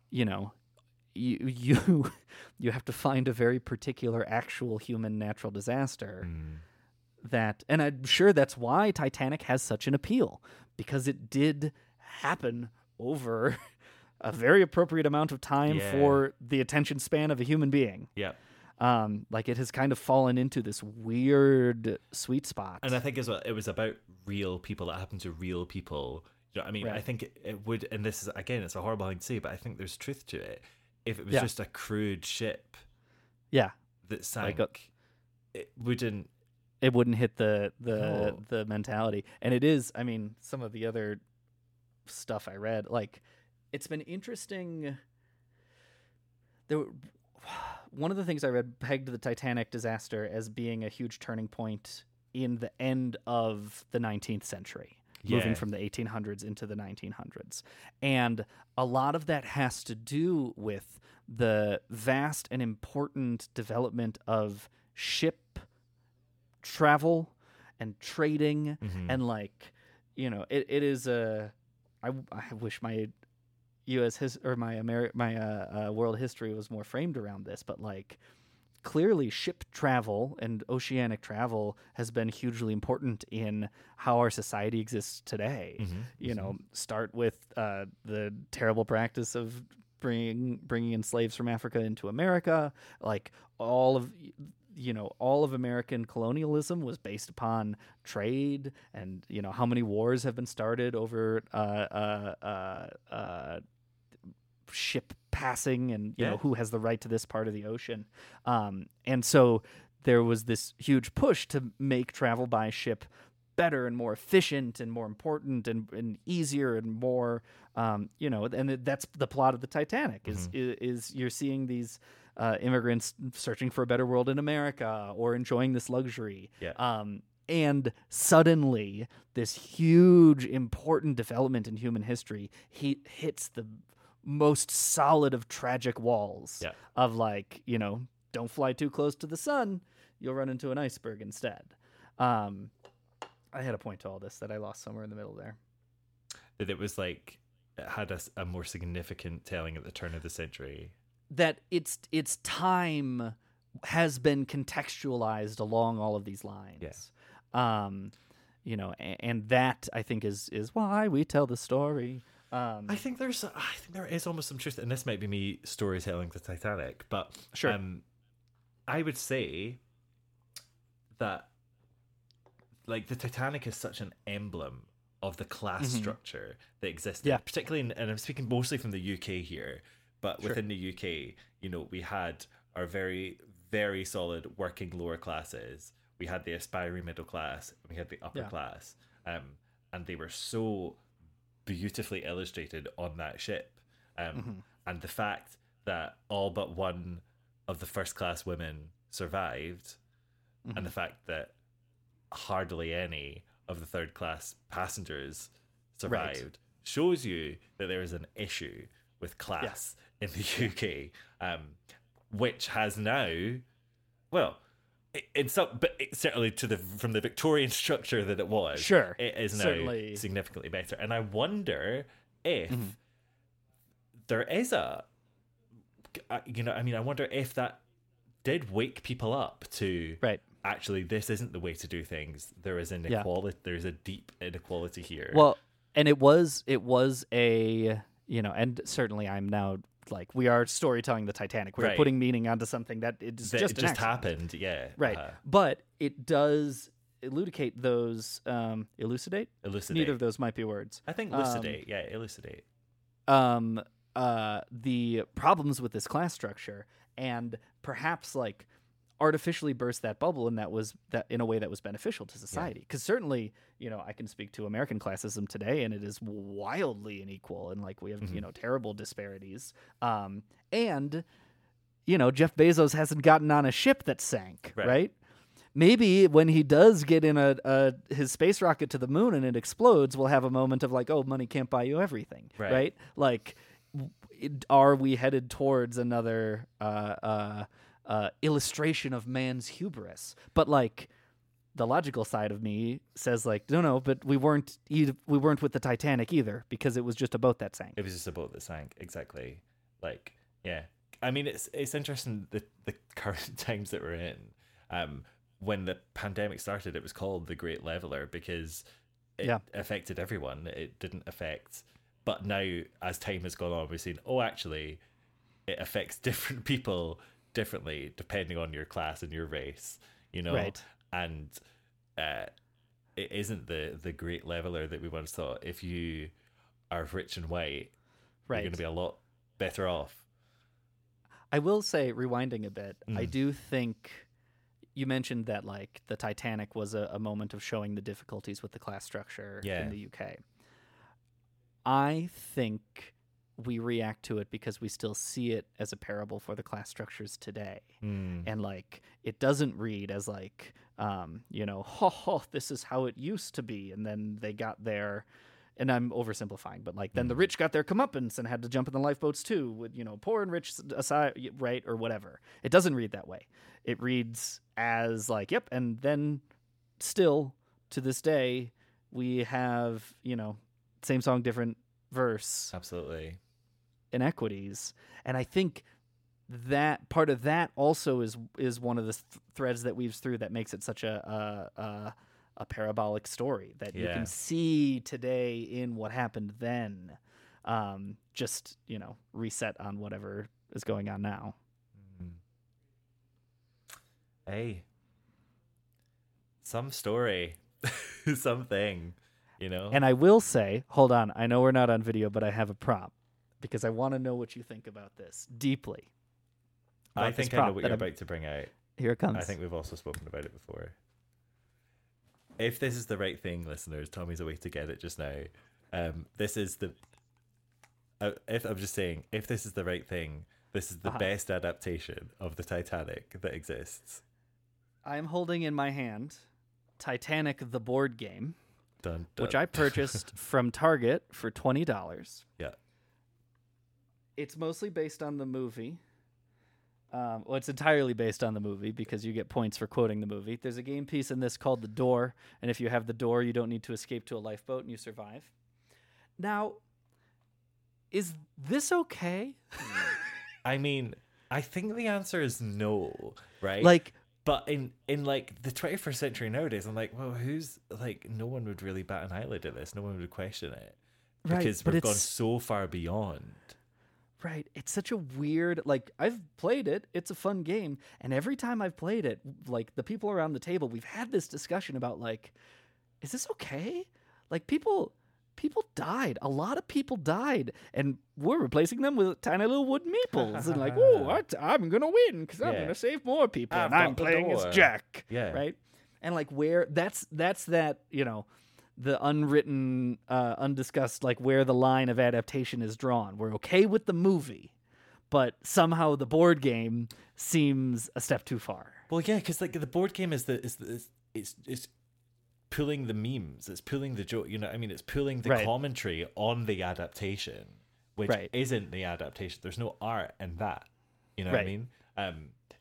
you have to find a very particular actual human natural disaster that, and I'm sure that's why Titanic has such an appeal, because it did happen over a very appropriate amount of time for the attention span of a human being. Yeah. Like, it has kind of fallen into this weird sweet spot. And I think as well, it was about real people that happened to real people. You know what I mean? Right. I think it would, and this is, again, it's a horrible thing to say, but I think there's truth to it. If it was just a crude ship that sank, it wouldn't hit the mentality. And it is, I mean, some of the other stuff I read, like, it's been interesting. One of the things I read pegged the Titanic disaster as being a huge turning point in the end of the 19th century, moving from the 1800s into the 1900s. And a lot of that has to do with the vast and important development of ship travel and trading, and like, it is a, I wish my U.S. or my world history was more framed around this, but like, clearly ship travel and oceanic travel has been hugely important in how our society exists today. Start with the terrible practice of bringing in slaves from Africa into America. Like, all of American colonialism was based upon trade, and how many wars have been started over ship passing, and who has the right to this part of the ocean. And so there was this huge push to make travel by ship better and more efficient and more important and easier and more, and that's the plot of the Titanic is you're seeing these immigrants searching for a better world in America or enjoying this luxury. And suddenly this huge important development in human history hits the most solid of tragic walls of, like, don't fly too close to the sun, you'll run into an iceberg instead. I had a point to all this that I lost somewhere in the middle there. That it was like, it had a more significant telling at the turn of the century. That its time has been contextualized along all of these lines. And that, I think, is why we tell the story. I think there is almost some truth, and this might be me storytelling the Titanic, but sure. I would say that, like, the Titanic is such an emblem of the class structure that existed, particularly and I'm speaking mostly from the UK here, but within the UK, we had our very, very solid working lower classes, we had the aspiring middle class, and we had the upper class, and they were so beautifully illustrated on that ship, and the fact that all but one of the first class women survived, and the fact that hardly any of the third class passengers survived, shows you that there is an issue with class in the UK, which has now well, it's up, but certainly from the Victorian structure that it was. Sure, it is now certainly significantly better. And I wonder if there is I wonder if that did wake people up to actually this isn't the way to do things. There is inequality. There's a deep inequality here. Well, and it was a and certainly I'm now. Like, we are storytelling the Titanic. We're putting meaning onto something that it just happened. Yeah. Right. But it does elucidate those. Elucidate? Elucidate. Neither of those might be words. I think elucidate. Elucidate. The problems with this class structure, and perhaps like artificially burst that bubble, and that in a way that was beneficial to society. Because certainly, I can speak to American classism today, and it is wildly unequal, and like we have terrible disparities. And Jeff Bezos hasn't gotten on a ship that sank, right? Maybe when he does get in his space rocket to the moon and it explodes, we'll have a moment of like, oh, money can't buy you everything, right? Like, are we headed towards another illustration of man's hubris? But like, the logical side of me says like, no, but we weren't with the Titanic either, because it was just a boat that sank. It was just a boat that sank, exactly. Like, yeah. I mean, it's interesting the current times that we're in. When the pandemic started, it was called the Great Leveler because it affected everyone. It didn't affect, but now as time has gone on, we've seen, actually, it affects different people differently depending on your class and your race, right? And it isn't the Great Leveler that we once thought. If you are rich and white, you're going to be a lot better off. I will say, rewinding a bit, I do think you mentioned that like the Titanic was a moment of showing the difficulties with the class structure in the UK. I think we react to it because we still see it as a parable for the class structures today. And like, it doesn't read as like, this is how it used to be. And then they got there, and I'm oversimplifying, but like, then the rich got their comeuppance and had to jump in the lifeboats too, with, poor and rich aside, right? Or whatever. It doesn't read that way. It reads as like, yep. And then still to this day, we have, same song, different verse. Absolutely. Inequities. And I think that part of that also is one of the threads that weaves through that makes it such a parabolic story that you can see today in what happened then. Just, reset on whatever is going on now. Hey, some story, something, And I will say, hold on, I know we're not on video, but I have a prop because I want to know what you think about this deeply. I think I know what you're about to bring out. Here it comes. I think we've also spoken about it before. If this is the right thing, listeners, Tommy's away to get it just now. This is the... if I'm just saying, if this is the right thing, this is the best adaptation of the Titanic that exists. I'm holding in my hand Titanic the board game, dun, dun. which I purchased from Target for $20. Yeah. It's mostly based on the movie. It's entirely based on the movie because you get points for quoting the movie. There's a game piece in this called The Door, and if you have the door, you don't need to escape to a lifeboat and you survive. Now, is this okay? I mean, I think the answer is no, right? Like, but in like the 21st century nowadays, I'm like, well, no one would really bat an eyelid at this. No one would question it because we've gone so far beyond. Right. It's such a weird, like, I've played it. It's a fun game. And every time I've played it, like, the people around the table, we've had this discussion about, like, is this okay? Like, people died. A lot of people died. And we're replacing them with tiny little wooden meeples. And like, I'm going to win because I'm going to save more people. And I'm playing as Jack. Yeah. Right? And, like, where, that's that, the unwritten, undiscussed, like where the line of adaptation is drawn. We're okay with the movie, but somehow the board game seems a step too far. Well, yeah, because like the board game is it's pulling the memes, it's pulling the joke. It's pulling the commentary on the adaptation, which isn't the adaptation. There's no art in that. You know what I mean?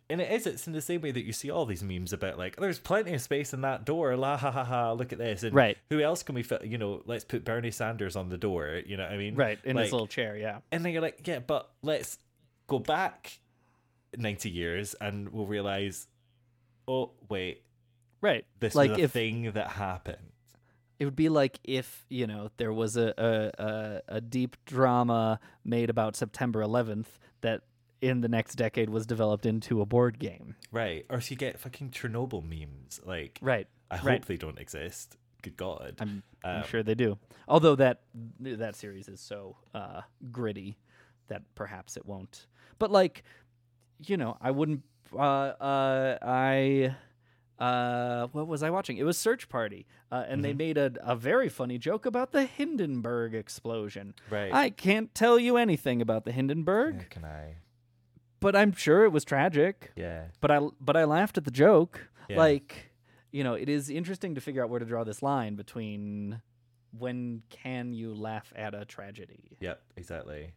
And it's in the same way that you see all these memes about, like, there's plenty of space in that door, la ha ha ha, look at this. And right. Who else can we fit? You know, let's put Bernie Sanders on the door, you know what I mean? Right, in like, his little chair, yeah. And then you're like, yeah, but let's go back 90 years and we'll realize, oh, wait. Right. This like was a thing that happened. It would be like if, you know, there was a deep drama made about September 11th that in the next decade was developed into a board game. Right. Or if you get fucking Chernobyl memes, like, right. I hope they don't exist. Good God. I'm sure they do. Although that series is so gritty that perhaps it won't. But, like, you know, I wouldn't. What was I watching? It was Search Party, and they made a very funny joke about the Hindenburg explosion. Right. I can't tell you anything about the Hindenburg. How can I? But I'm sure it was tragic. Yeah. But I laughed at the joke. Yeah. Like, you know, it is interesting to figure out where to draw this line between when can you laugh at a tragedy. Yep, exactly.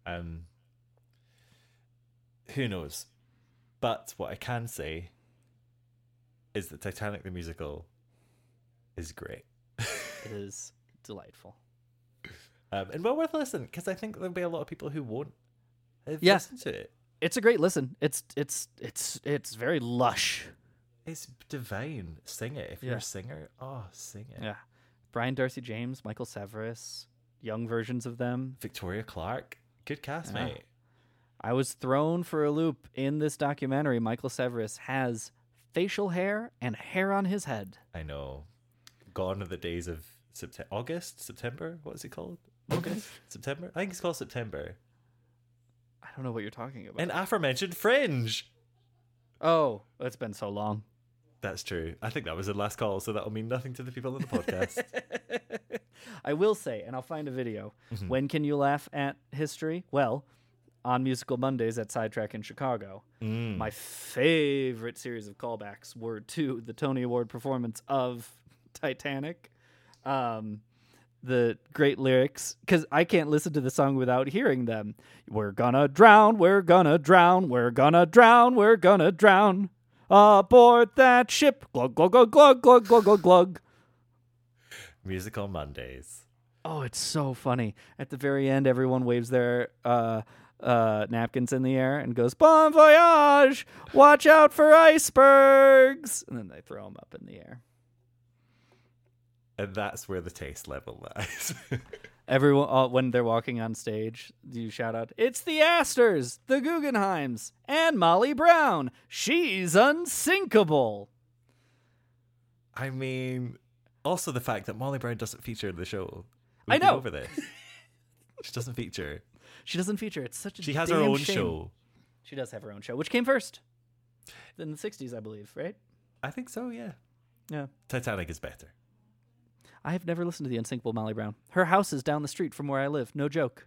Who knows? But what I can say is that Titanic the musical is great. It is delightful. And well worth listening, because I think there'll be a lot of people who won't listen to it. It's a great listen. It's very lush. It's divine. Sing it. If you're a singer, sing it. Yeah. Brian Darcy James, Michael Severus, young versions of them. Victoria Clark. Good cast, mate. I was thrown for a loop in this documentary. Michael Severus has facial hair and hair on his head. I know. Gone are the days of September? What is it called? August? September? I think it's called September. I don't know what you're talking about. And aforementioned Fringe. Oh, it's been so long. That's true. I think that was the last call, so that'll mean nothing to the people on the podcast. I will say, and I'll find a video. When can you laugh at history? Well, on Musical Mondays at Sidetrack in Chicago. My favorite series of callbacks were to the Tony Award performance of Titanic. The great lyrics, because I can't listen to the song without hearing them. We're gonna drown, we're gonna drown, we're gonna drown, we're gonna drown. Aboard that ship. Glug, glug, glug, glug, glug, glug, glug, glug. Musical Mondays. Oh, it's so funny. At the very end, everyone waves their napkins in the air and goes, Bon voyage! Watch out for icebergs! And then they throw them up in the air. And that's where the taste level lies. Everyone, when they're walking on stage, you shout out, it's the Astors, the Guggenheims, and Molly Brown. She's unsinkable. I mean, also the fact that Molly Brown doesn't feature in the show. I know. Over this. She doesn't feature. She doesn't feature. It's such a She has her own show. She does have her own show, which came first. In the 60s, I believe, right? I think so, yeah. Yeah. Titanic is better. I have never listened to the Unsinkable Molly Brown. Her house is down the street from where I live. No joke.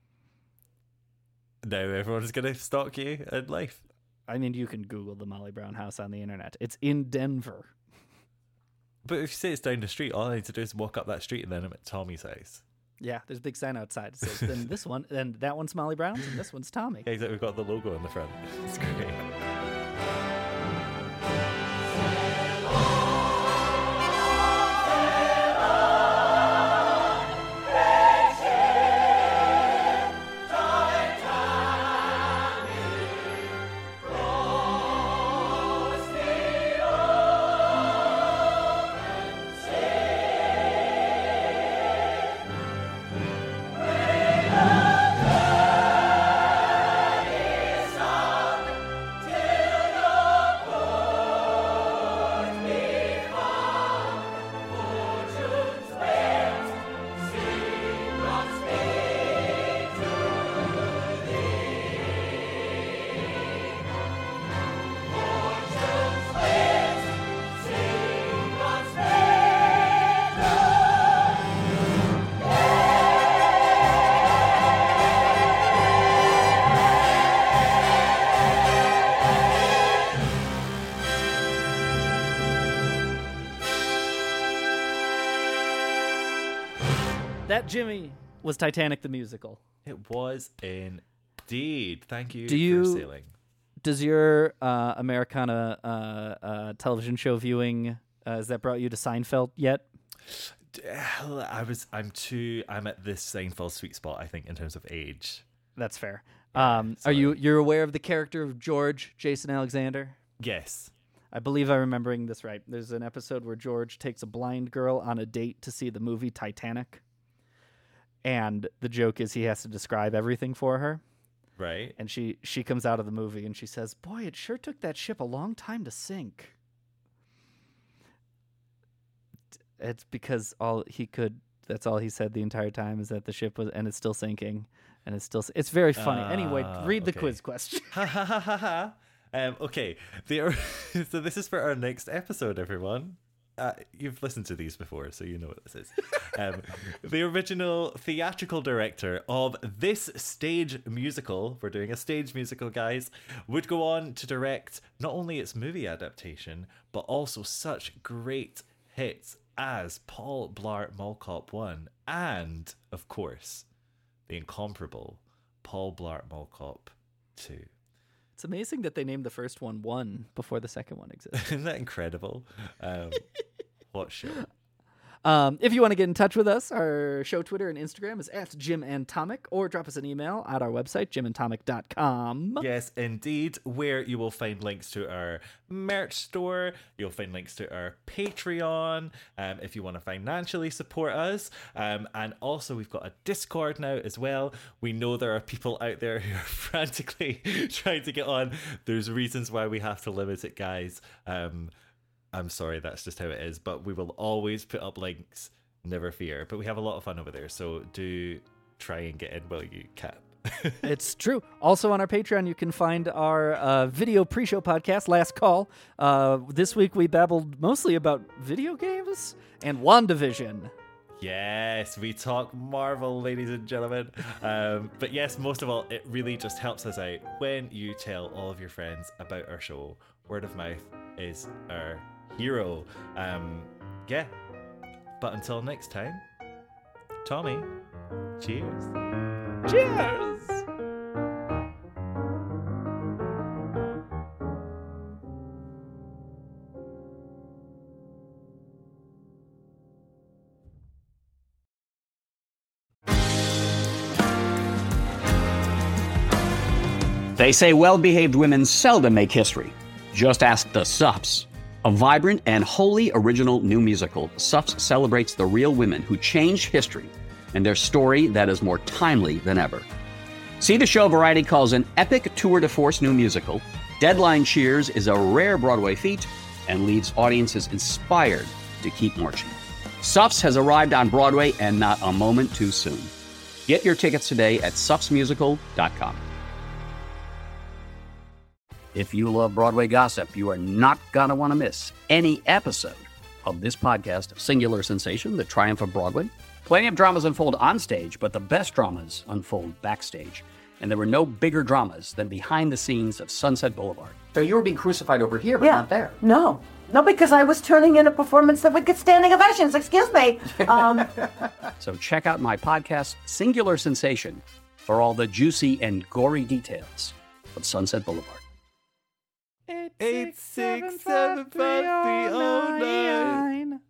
Now everyone's going to stalk you in life. I mean, you can Google the Molly Brown house on the internet. It's in Denver. But if you say it's down the street, all I need to do is walk up that street and then I'm at Tommy's house. Yeah, there's a big sign outside. It says, then this one, and that one's Molly Brown's, and this one's Tommy. Yeah, exactly. We've got the logo on the front. It's great. That, Jimmy, was Titanic the musical. It was indeed. Thank you Do you- for sailing. Does your Americana television show viewing has that brought you to Seinfeld yet? I'm at this Seinfeld sweet spot, I think, in terms of age. That's fair. You're aware of the character of George Jason Alexander? Yes. I believe I'm remembering this right. There's an episode where George takes a blind girl on a date to see the movie Titanic. And the joke is he has to describe everything for her. Right. And she comes out of the movie and she says, "Boy, it sure took that ship a long time to sink." It's because that's all he said the entire time, is that the ship was, and it's still sinking, and it's very funny. Anyway, read the quiz question. Okay. So this is for our next episode, everyone. You've listened to these before, so you know what this is. The original theatrical director of this stage musical, we're doing a stage musical, guys, would go on to direct not only its movie adaptation, but also such great hits as Paul Blart Mall Cop 1 and, of course, the incomparable Paul Blart Mall Cop 2. It's amazing that they named the first one before the second one existed. Isn't that incredible? What show? If you want to get in touch with us, our show Twitter and Instagram is @JimandTomic, or drop us an email at our website, jimandtomic.com. Yes, indeed, where you will find links to our merch store. You'll find links to our Patreon if you want to financially support us. And also, we've got a Discord now as well. We know there are people out there who are frantically trying to get on. There's reasons why we have to limit it, guys. I'm sorry, that's just how it is, but we will always put up links, never fear. But we have a lot of fun over there, so do try and get in while you can. It's true. Also on our Patreon, you can find our video pre-show podcast, Last Call. This week we babbled mostly about video games and WandaVision. Yes, we talk Marvel, ladies and gentlemen. But yes, most of all, it really just helps us out when you tell all of your friends about our show. Word of mouth is our hero. Yeah. But until next time, Tommy, cheers. Cheers! They say well-behaved women seldom make history. Just ask the Sups. A vibrant and wholly original new musical, Sups celebrates the real women who changed history and their story that is more timely than ever. See the show Variety calls an epic tour de force new musical. Deadline cheers is a rare Broadway feat and leaves audiences inspired to keep marching. Sups has arrived on Broadway, and not a moment too soon. Get your tickets today at supsmusical.com. If you love Broadway gossip, you are not going to want to miss any episode of this podcast, Singular Sensation, The Triumph of Broadway. Plenty of dramas unfold on stage, but the best dramas unfold backstage. And there were no bigger dramas than behind the scenes of Sunset Boulevard. So you were being crucified over here, but not there. No, because I was turning in a performance that would get standing ovations. Excuse me. So check out my podcast, Singular Sensation, for all the juicy and gory details of Sunset Boulevard. 8675309